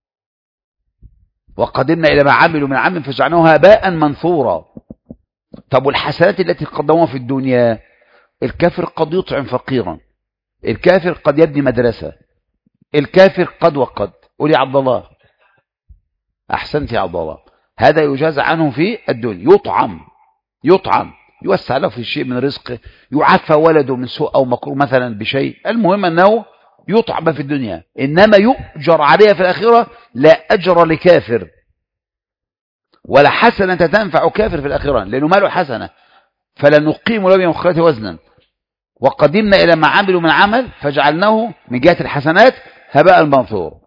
وقدمنا إلى ما عملوا من عمل فجعلناه هباء منثورا. طب والحسنات التي قدموها في الدنيا؟ الكافر قد يطعم فقيرا، الكافر قد يبني مدرسة، الكافر قد وقد. قولي عبد الله أحسنت يا عبد الله، هذا يجازى عنه في الدنيا، يطعم يوسع له في شيء من رزقه، يعفى ولده من سوء أو مكروه مثلا بشيء، المهم أنه يطعم في الدنيا، إنما يؤجر عليها في الآخرة لا أجر لكافر ولا حسنة تنفع كافر في الآخرة لأنه ما له حسنة. فلنقيم له يوم القيامة وزنا وقدمنا إلى ما عملوا من عمل فجعلناه من جهة الحسنات هباء منثور،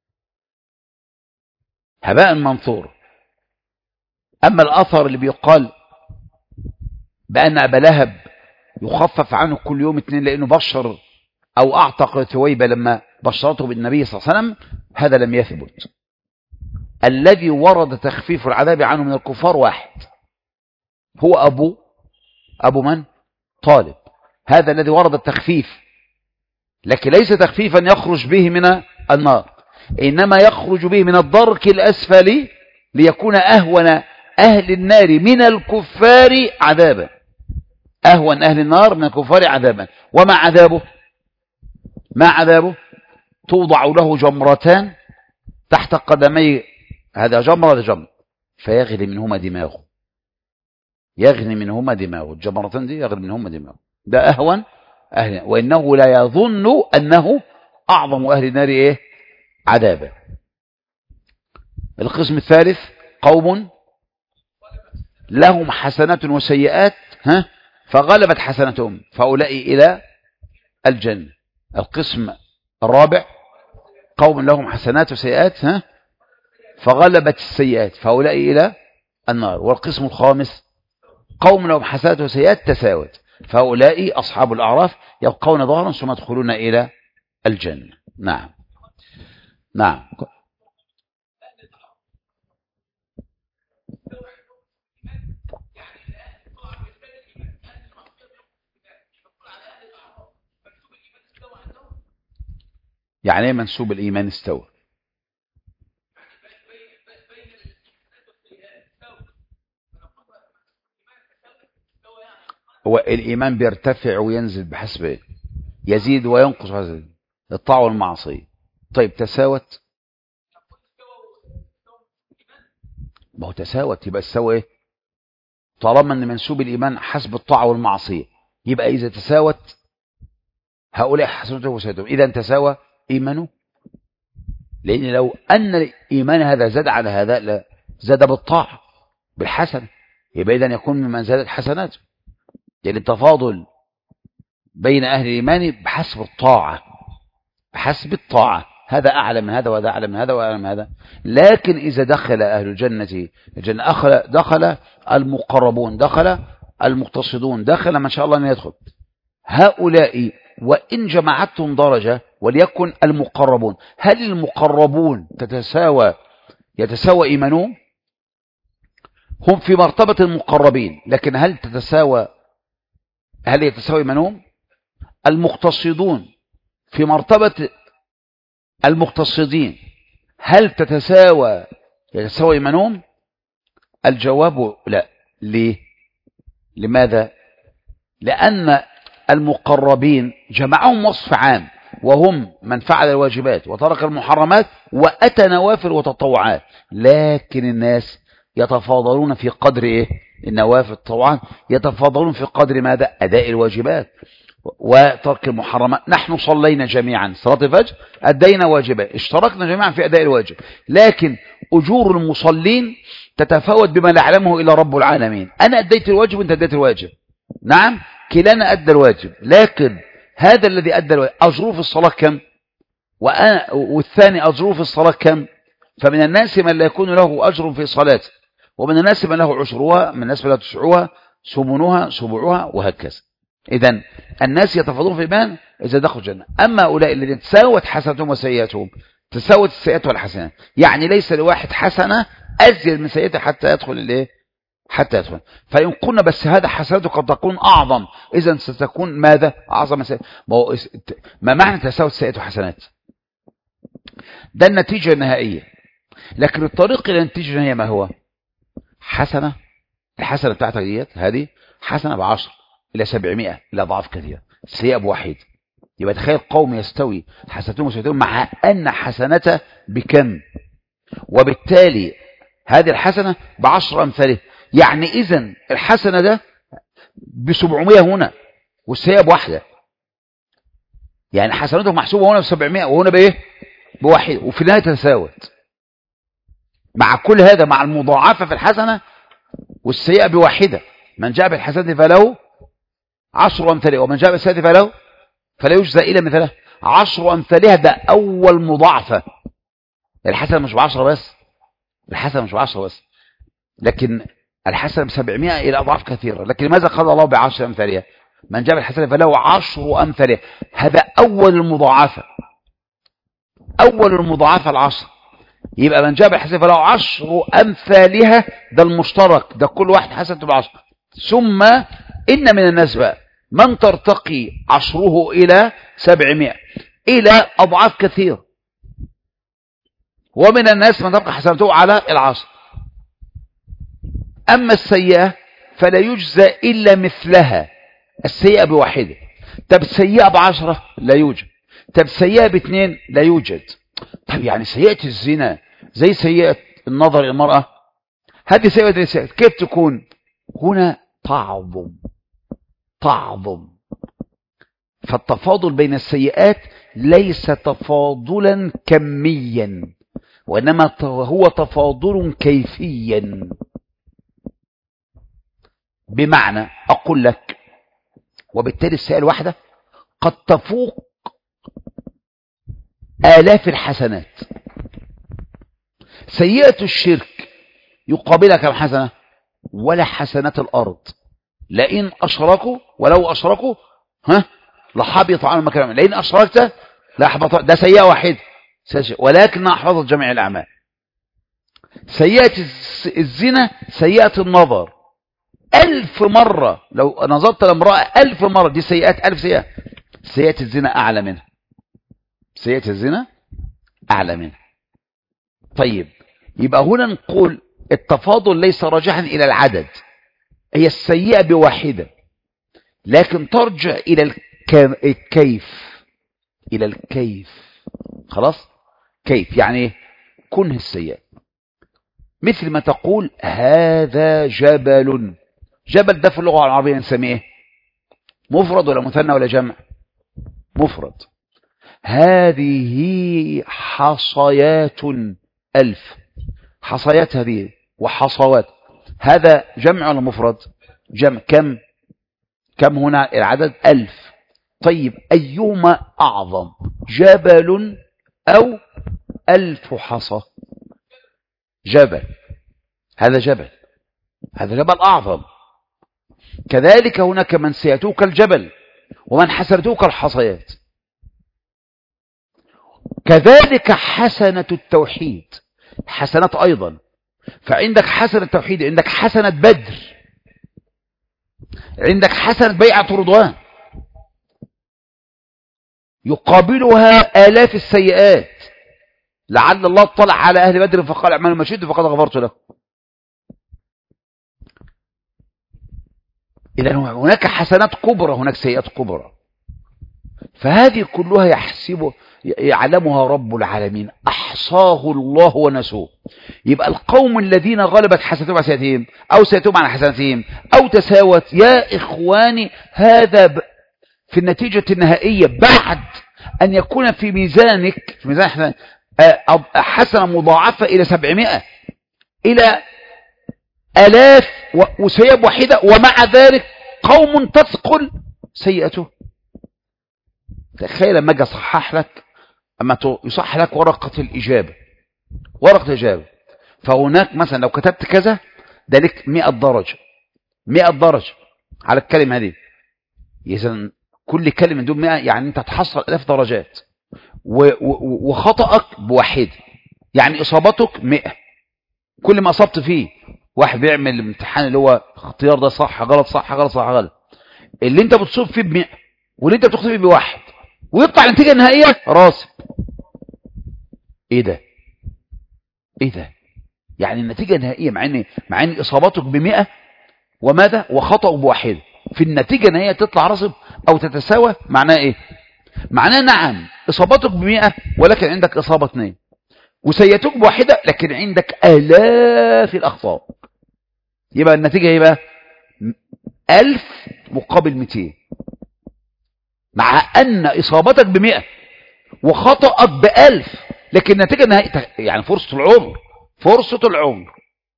هباء منثور. أما الأثر اللي بيقال بأن أبا لهب يخفف عنه كل يوم 2 لأنه بشر أو أعتق ثويبة لما بشرته بالنبي صلى الله عليه وسلم، هذا لم يثبت. الذي ورد تخفيف العذاب عنه من الكفار واحد هو أبوه أبو من؟ طالب. هذا الذي ورد التخفيف، لكن ليس تخفيفا يخرج به من النار، إنما يخرج به من الدرك الأسفل ليكون أهون أهل النار من الكفار عذابا. أهون أهل النار من الكفار عذابا. وما عذابه؟ ما عذابه؟ توضع له جمرتان تحت قدمي، هذا جمرة هذا جمرة، فيغلي منهما دماغه. يغلي منهما دماغه، الجمرتان دي يغلي منهما دماغه. ده أهون أهل، وإنه لا يظن أنه أعظم أهل النار إيه؟ عذابا. القسم الثالث قوم لهم حسنات وسيئات فغلبت حسناتهم فأولئك إلى الجنة. القسم الرابع قوم لهم حسنات وسيئات فغلبت السيئات فأولئك إلى النار. والقسم الخامس قوم لهم حسنات وسيئات تساوت فأولئك أصحاب الأعراف يبقون ظهرا ثم يدخلون إلى الجنة. نعم نعم. يعني ايه منسوب الإيمان استوى؟ هو الإيمان بيرتفع وينزل بحسب ايه؟ يزيد وينقص حسب الطاعة والمعصية. طيب تساوت؟ ما هو تساوت يبقى استوى ايه؟ طالما ان منسوب الإيمان حسب الطاعة والمعصية، يبقى إذا تساوت هؤلاء حسنتهم وسيئتهم إذا تساوى إيمانه. لأن لو أن الإيمان هذا زاد على هذا لا زاد بالطاعة بالحسن، يبقى إذن يكون ممن زادت حسناته. يعني التفاضل بين أهل الإيمان بحسب الطاعة، بحسب الطاعة، هذا أعلى من هذا وهذا أعلى من هذا وأعلى من هذا. لكن إذا دخل أهل الجنة دخل المقربون، دخل المقتصدون، دخل ما شاء الله أن يدخل هؤلاء وإن جمعتهم درجة وليكن المقربون. هل المقربون يتساوى إيمانهم؟ هم في مرتبة المقربين، لكن هل يتساوى إيمانهم؟ المقتصدون في مرتبة المقتصدين، هل يتساوى إيمانهم؟ الجواب لا. ليه؟ لماذا؟ لأن المقربين جمعهم وصف عام، وهم من فعل الواجبات وترك المحرمات وأتى نوافل وتطوعات، لكن الناس يتفاضلون في قدر إيه؟ النوافل التطوعات، يتفاضلون في قدر ماذا؟ أداء الواجبات وترك المحرمات. نحن صلينا جميعا صلاة الفجر، أدينا واجبات، اشتركنا جميعا في أداء الواجب، لكن أجور المصلين تتفاوت بما لا يعلمه إلا رب العالمين. أنا أديت الواجب وأنت أديت الواجب، نعم كلانا أدى الواجب، لكن هذا الذي أدى الواجب أجره في الصلاة كم؟ والثاني أجره في الصلاة كم؟ فمن الناس من لا يكون له أجر في صلاته، ومن الناس من له عشرها، من الناس من لا تسعها، ثمنها، سبعها، وهكذا. إذن الناس يتفاضلون في الإيمان إذا دخلوا الجنة. أما أولئك الذين تساوت حسناتهم وسيئاتهم، تساوت السيئات والحسنات، يعني ليس لواحد حسنة أزيد من سيئته حتى يدخل الإيه؟ حتى يدخل. فإن قلنا بس هذا حسناته قد تكون أعظم، إذن ستكون ماذا؟ أعظم سيئة. ما معنى تساوت السيئات وحسنات؟ ده النتيجة النهائية، لكن الطريق إلى النتيجة النهائية ما هو؟ حسنة، الحسنة بتاعتك ديت هذه حسنة ب10 إلى 700 إلى أضعاف كثيرة، سيئة بواحد. يبقى تخيل قوم يستوي حسنتهم وسيئتهم مع أن حسنته بكم، وبالتالي هذه الحسنة ب10 أمثاله. يعني إذن الحسنة ده ب700 هنا والسيئة بواحدة، يعني حسناتهم محسوبة هنا ب700 وهنا بإيه؟ بواحد، وفي النهاية تتساوت. مع كل هذا، مع المضاعفة في الحسنة والسيئة بواحدة، من جاء بالحسنة فله 10 أمثالها، ومن جاء بالسيئة فلا يجزى إلا مثلها 10 أمثالها. ده أول مضاعفة. الحسنة مش ب10 بس، الحسنة مش ب10 بس، لكن الحسنة ب700 إلى أضعاف كثيرة. لكن لماذا قال الله ب10 أمثالها؟ من جاء بالحسنة فله 10 أمثالها. هذا أول المضاعفة، أول المضاعفة 10. يبقى من جاء بالحسنة فله 10 أمثالها، ده المشترك، ده كل واحد حسنته ب10. ثم إن من الناس بقى من ترتقي عشره إلى 700 إلى أضعاف كثير، ومن الناس من تبقى حسنته على العشر. أما السيئة فلا يجزى إلا مثلها، السيئة بواحدة. طب السيئة ب10 لا يوجد، طب السيئة ب2 لا يوجد. طب يعني سيئة الزنا زي سيئة النظر إلى المرأة، هذه سيئة كيف تكون؟ هنا تعظم. فالتفاضل بين السيئات ليس تفاضلا كميا، وإنما هو تفاضل كيفيا. بمعنى أقول لك، وبالتالي السيئة الواحدة قد تفوق آلاف الحسنات. سيئة الشرك يقابلها كم حسنة؟ ولا حسنات الأرض. لئن أشركوا ولو أشركوا لحبط عنهم ما كانوا، لئن أشركت لأحبط. ده سيئة واحدة ولكن أحبطت جميع الأعمال. سيئة الزنا سيئة النظر 1000 مرة، لو نظرت لامرأة 1000 مرة دي سيئات 1000 سيئة. سيئة الزنا أعلى منها، سيئة الزنا أعلى منها. طيب يبقى هنا نقول التفاضل ليس راجحا إلى العدد، هي السيئة بواحدة، لكن ترجع إلى الكيف. خلاص، كيف يعني كنه السيئة. مثل ما تقول هذا جبل. جبل ده في اللغة العربية نسميه مفرد ولا مثنى ولا جمع؟ مفرد. هذه حصيات 1000. حصيات هذه وحصوات، هذا جمع ولا مفرد؟ جمع. كم هنا العدد؟ 1000. طيب أيهما أعظم، جبل أو 1000 حصى؟ جبل. هذا جبل أعظم. كذلك هناك من سيأتوك الجبل ومن حسنتوك الحصيات. كذلك حسنة التوحيد حسنات أيضا. فعندك حسنة التوحيد، عندك حسنة بدر، عندك حسنة بيعة رضوان، يقابلها آلاف السيئات. لعل الله اطلع على أهل بدر فقال اعملوا ما شئتم فقد غفرت لكم. إذا هناك حسنات كبرى، هناك سيئات كبرى. فهذه كلها يعلمها رب العالمين، أحصاه الله ونسوه. يبقى القوم الذين غلبت حسناتهم على سيئاتهم أو سيئاتهم على حسناتهم أو تساوت، يا إخواني هذا في النتيجة النهائية بعد أن يكون في ميزانك، في ميزان حسنة مضاعفة إلى 700 إلى آلاف وسيئة واحدة، ومع ذلك قوم تثقل سيئته. تخيل لما اجي اصحح لك، اما يصحح لك ورقة الإجابة، فهناك مثلا لو كتبت كذا ده لك 100 درجة، 100 درجة على الكلمة هذه. إذا كل كلمة من دول 100، يعني انت تحصل 1000 درجات، وخطأك بواحد، يعني إصابتك 100. كل ما أصبت فيه، واحد بيعمل الامتحان اللي هو اختيار ده صح غلط صح غلط صح غلط، اللي انت بتصوب فيه ب100 واللي انت بتخطئ فيه ب1، ويطلع النتيجة النهائية راسب. ايه ده؟ يعني النتيجة النهائية مع ان اصابتك ب100 وماذا وخطأك ب1، في النتيجة النهائية تطلع راسب او تتساوى. معناه ايه؟ معناه نعم اصابتك ب100 ولكن عندك اصابة 2، وسيئتك ب1 لكن عندك آلاف الأخطاء. يبقى النتيجة ايه بقى؟ 1000 مقابل 200، مع أن إصابتك ب100 وخطأك ب1000، لكن النتيجة النهائية يعني فرصة العمر.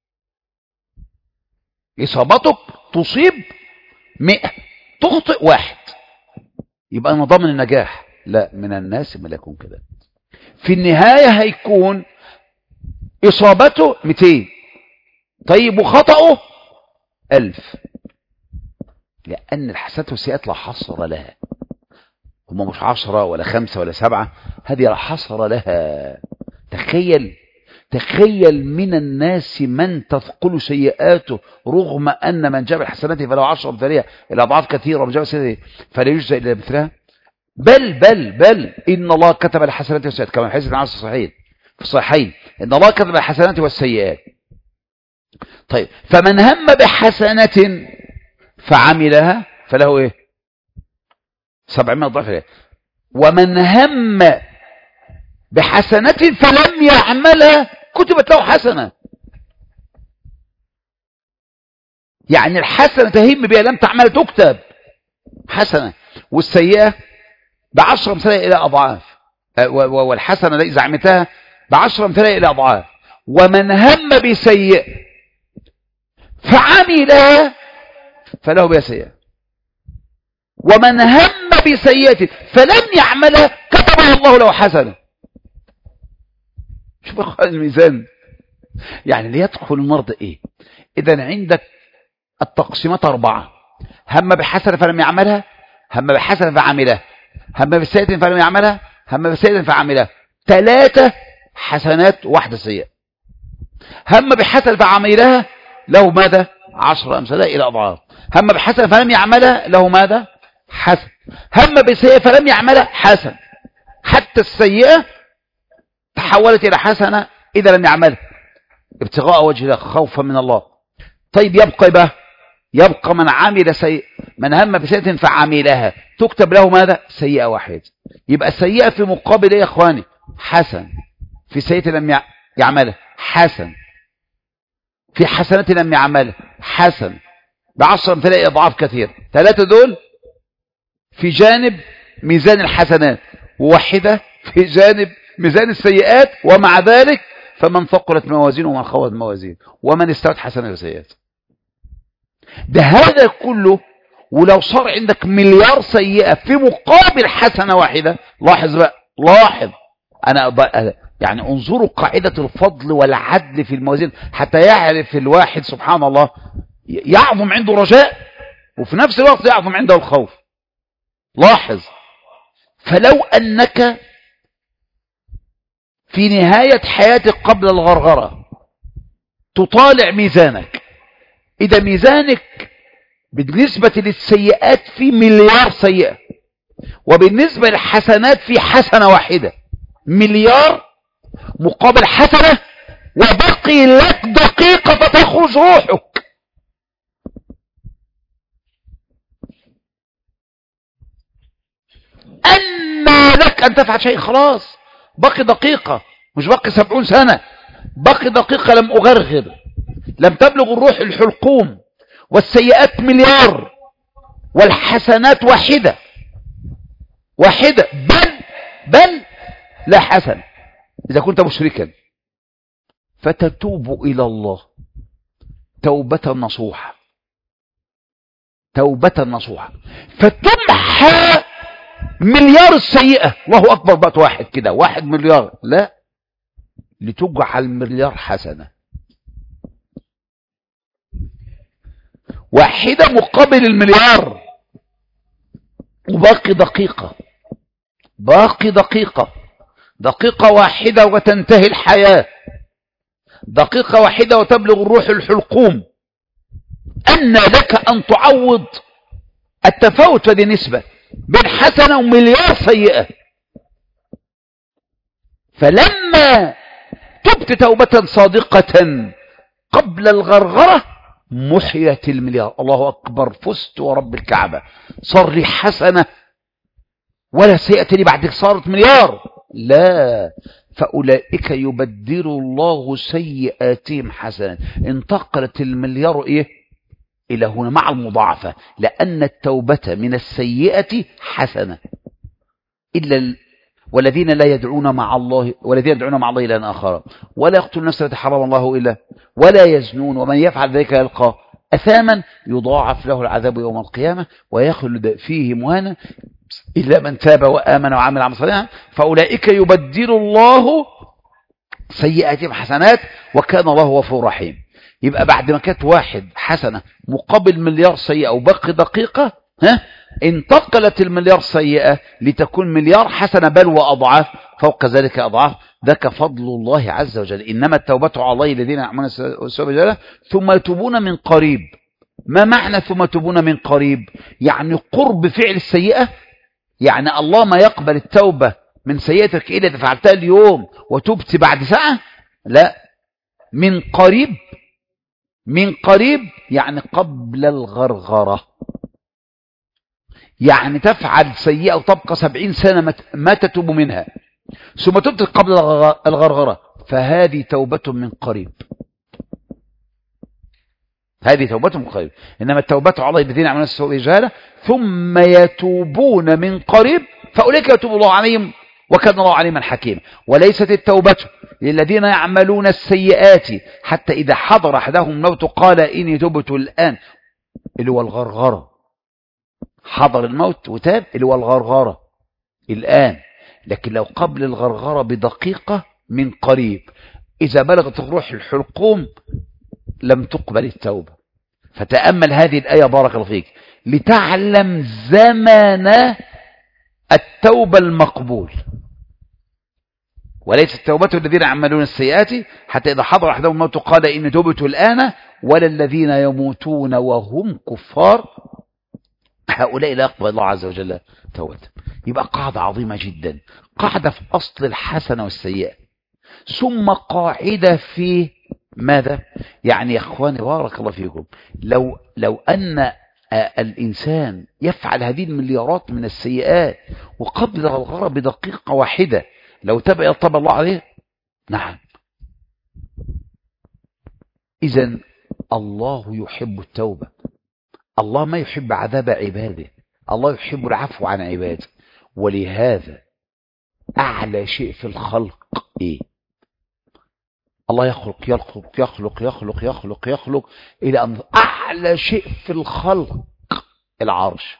إصابتك تصيب 100 تخطئ 1، يبقى أنا ضامن النجاح. لا، من الناس ما يكون كده. في النهاية هيكون إصابته 200 طيب وخطأه 1000، لأن الحسنات والسيئات لا حصر لها. هم مش 10 ولا 5 ولا 7، هذه لا حصر لها. تخيل تخيل من الناس من تثقل سيئاته رغم أن من جاب الحسنات فله 10 أمثالها إلى أضعاف كثيرة، ومن جاب السيئات فلا يجزى إلا مثلها. بل إن الله كتب الحسنات والسيئات كما في حديث عن الصحيحين في الصحيحين إن الله كتب الحسنات والسيئات. طيب فمن هم بحسنة فعملها فله إيه؟ 700 ضعف إيه؟ ومن هم بحسنة فلم يعملها كتبت له حسنة. يعني الحسنة تهم بها لم تعمل تكتب حسنة، والسيئة ب10 أمثالها إلى أضعاف، والحسنة إذا عملتها ب10 أمثالها إلى أضعاف. ومن هم بسيئة فعملها فله بها سيئة، ومن هم بسيئة فلم يعملها كتبها الله له حسنة. شوف أخوان الميزان، يعني ليدخل المرضى إيه؟ إذا عندك التقسيمات 4، هم بحسنة فلم يعملها، هم بحسنة فعملها، هم بسيئة فلم يعملها، هم بسيئة فعملها. 3 حسنات واحدة سيئة. هم بحسنة فعملها له ماذا؟ 10 أمثالها إلى أضعاف. هم بحسنة فلم يعملها له ماذا؟ حسن. هم بسيئة فلم يعملها حسن. حتى السيئة تحولت إلى حسنة إذا لم يعملها ابتغاء وجه الله خوفا من الله. طيب يبقى من عمل من هم بسيئة فعملها تكتب له ماذا؟ سيئة واحدة. يبقى السيئة في مقابل يا إخواني حسن، في سيئة لم يعملها حسن، في حسنة لم يعملها حسن، ب10 أمثالها أضعاف كثير. 3 دول في جانب ميزان الحسنات، وواحدة في جانب ميزان السيئات. ومع ذلك فمن ثقلت موازينه ومن خفت موازينه ومن استوت حسنات وسيئات. ده هذا كله ولو صار عندك مليار سيئة في مقابل حسنة واحدة. لاحظ بقى، يعني انظروا قاعدة الفضل والعدل في الموازين حتى يعرف الواحد سبحان الله يعظم عنده رجاء وفي نفس الوقت يعظم عنده الخوف. لاحظ، فلو أنك في نهاية حياتك قبل الغرغرة تطالع ميزانك، إذا ميزانك بالنسبة للسيئات في مليار سيئة، وبالنسبة للحسنات في حسنة واحدة، مليار مقابل حسنة، وبقي لك دقيقة فتخرج روحك. أما لك أن تفعل شيء، خلاص بقي دقيقة، مش بقي 70 سنة، بقي دقيقة لم أغرغر، لم تبلغ الروح الحلقوم، والسيئات مليار والحسنات واحدة، بل لا حسن. إذا كنت مشركا فتتوب إلى الله توبة نصوحة فتمحى مليار السيئة. الله أكبر، بقت واحد كده، 1 مليار، لا، لتجعل مليار حسنة واحدة مقابل المليار، وباقي دقيقة واحدة وتنتهي الحياة، دقيقة واحدة وتبلغ الروح الحلقوم. أن لك أن تعوض التفاوت هذه نسبة بين حسنة ومليار سيئة. فلما تبت توبة صادقة قبل الغرغرة محيت المليار. الله أكبر، فزت ورب الكعبة، صار لي حسنة ولا سيئة لي بعد صارت مليار. لا، فأولئك يبدل الله سيئاتهم حسنات. انتقلت المليار إلى هنا مع المضاعفة، لأن التوبة من السيئة حسنة. إلا والذين لا يدعون مع الله إلها آخر ولا يقتلون نفسا التي حرم الله إلا ولا يزنون ومن يفعل ذلك يلقى أثاما يضاعف له العذاب يوم القيامة ويخلد فيه مهانا إلا من تاب وآمن وعمل عملا صالحا فأولئك يبدل الله سيئاتهم حسنات وكان الله غفورا رحيم. يبقى بعد ما كانت 1 حسنة مقابل مليار سيئة وبقي دقيقة، انتقلت المليار سيئة لتكون مليار حسنة، بل وأضعاف فوق ذلك أضعاف. ذاك فضل الله عز وجل. إنما التوبة على الله الذين يعملون السوء ثم يتوبون من قريب. ما معنى ثم يتوبون من قريب؟ يعني قرب فعل السيئة، يعني الله ما يقبل التوبة من سيئتك إلا إذا فعلتها اليوم وتبت بعد ساعة، لا، من قريب. من قريب يعني قبل الغرغرة، يعني تفعل سيئة وتبقى 70 سنة ما تتوب منها، ثم تبت قبل الغرغرة، فهذه توبة من قريب، هذه توبة من قريب. إنما التوبة على الله الذين يعملون السوء جهالة ثم يتوبون من قريب فأولئك يتوب الله عليهم وكان الله عليما حكيما. وليست التوبة للذين يعملون السيئات حتى إذا حضر أحدهم الموت قال إني تبت الآن، اللي هو الغرغرة، حضر الموت وتاب اللي هو الغرغرة الآن. لكن لو قبل الغرغرة بدقيقة من قريب، إذا بلغت الروح الحلقوم لم تقبل التوبة. فتأمل هذه الآية بارك الله فيك لتعلم زمن التوبة المقبول. وليس التوبة الذين يعملون السيئات حتى إذا حضر أحدهم الموت قال إني تبت الآن، ولا الذين يموتون وهم كفار هؤلاء لا يقبل الله عز وجل توبة. يبقى قاعدة عظيمة جدا، قاعدة في أصل الحسنة والسيئة، ثم قاعدة في ماذا؟ يعني يا أخواني بارك الله فيكم، لو أن الإنسان يفعل هذه المليارات من السيئات وقبل الغرغرة بدقيقة واحدة لو تبع يطبع الله عليه، نعم. إذن الله يحب التوبة، الله ما يحب عذاب عباده، الله يحب العفو عن عباده. ولهذا أعلى شيء في الخلق إيه؟ الله يخلق يخلق يخلق يخلق يخلق يخلق إلى أن أعلى شيء في الخلق العرش.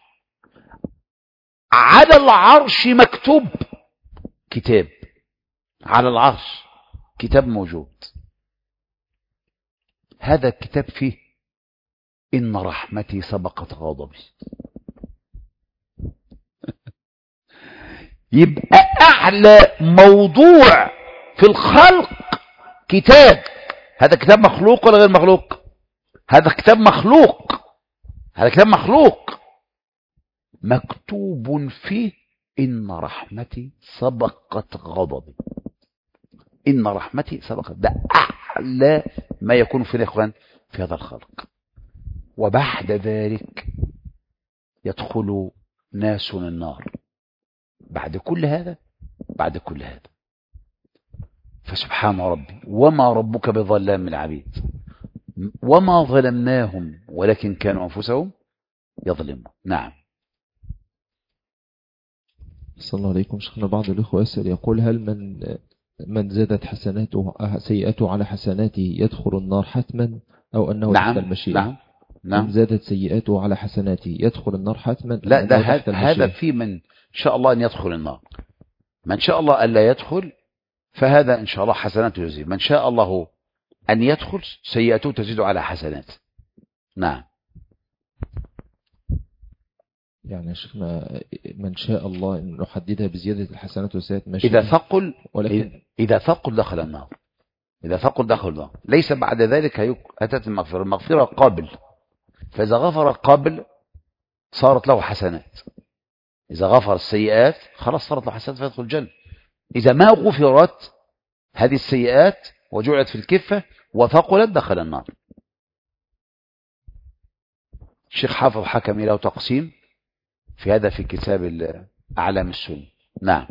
على العرش مكتوب كتاب، على العرش كتاب موجود، هذا الكتاب فيه إن رحمتي سبقت غضبي. يبقى أعلى موضوع في الخلق كتاب. هذا كتاب مخلوق ولا غير مخلوق؟ هذا كتاب مخلوق، هذا كتاب مخلوق مكتوب فيه إن رحمتي سبقت غضبي. إن رحمتي سبقت، ده أعلى ما يكون في الإخوان في هذا الخلق. وبعد ذلك يدخل ناس النار بعد كل هذا، بعد كل هذا. فسبحان ربي وما ربك بظلام العبيد وما ظلمناهم ولكن كانوا أنفسهم يظلمون. نعم. صلى الله عليكم شيخنا. بعض الإخوة يسأل يقول هل من زادت حسناته سيئته على حسناته يدخل النار حتما أو أنه تحت المشيئة؟ نعم نعم. من زادت سيئته على حسناته يدخل النار حتما؟ لا، ده هذا في من شاء الله أن يدخل النار، من شاء الله ألا يدخل فهذا إن شاء الله حسناته يزيد، من شاء الله أن يدخل سيئته تزيد على حسنات. نعم. يعني شيخنا من شاء الله أن نحددها بزيادة الحسنات والسيئات إذا ثقل دخل النار، إذا ثقل دخل النار، ليس بعد ذلك أتت المغفرة. المغفرة قابل، فإذا غفر قابل صارت له حسنات، إذا غفر السيئات خلاص صارت له حسنات فيدخل الجنة. إذا ما غفرت هذه السيئات وجعلت في الكفة وثقلت دخل النار. الشيخ حافظ حكم له تقسيم في هذا في كتاب أعلام السنة. نعم.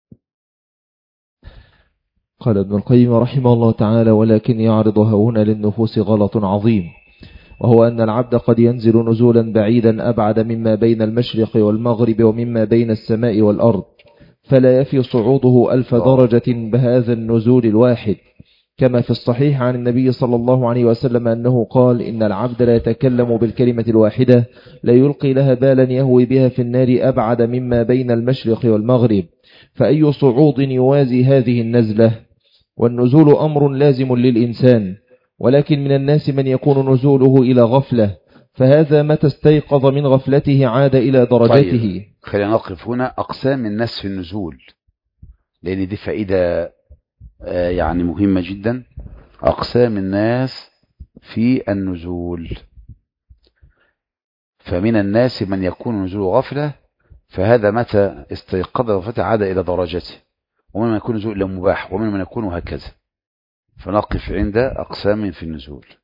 قال ابن القيم رحمه الله تعالى ولكن يعرض هنا للنفوس غلط عظيم، وهو أن العبد قد ينزل نزولا بعيدا أبعد مما بين المشرق والمغرب ومما بين السماء والأرض، فلا يفي صعوده 1000 درجة بهذا النزول الواحد، كما في الصحيح عن النبي صلى الله عليه وسلم أنه قال إن العبد لا يتكلم بالكلمة الواحدة لا يلقي لها بالا يهوي بها في النار أبعد مما بين المشرق والمغرب، فأي صعود يوازي هذه النزلة؟ والنزول أمر لازم للإنسان، ولكن من الناس من يكون نزوله إلى غفلة، فهذا متى استيقظ من غفلته عاد إلى درجته. طيب. خلينا نقف هنا أقسام الناس في النزول، لأن دي فائدة يعني مهمة جدا. أقسام الناس في النزول. فمن الناس من يكون نزول غفلة، فهذا متى استيقظ غفلة عاد إلى درجته، ومن من يكون نزول إلى مباح، ومن من يكون هكذا. فنقف عند أقسام في النزول.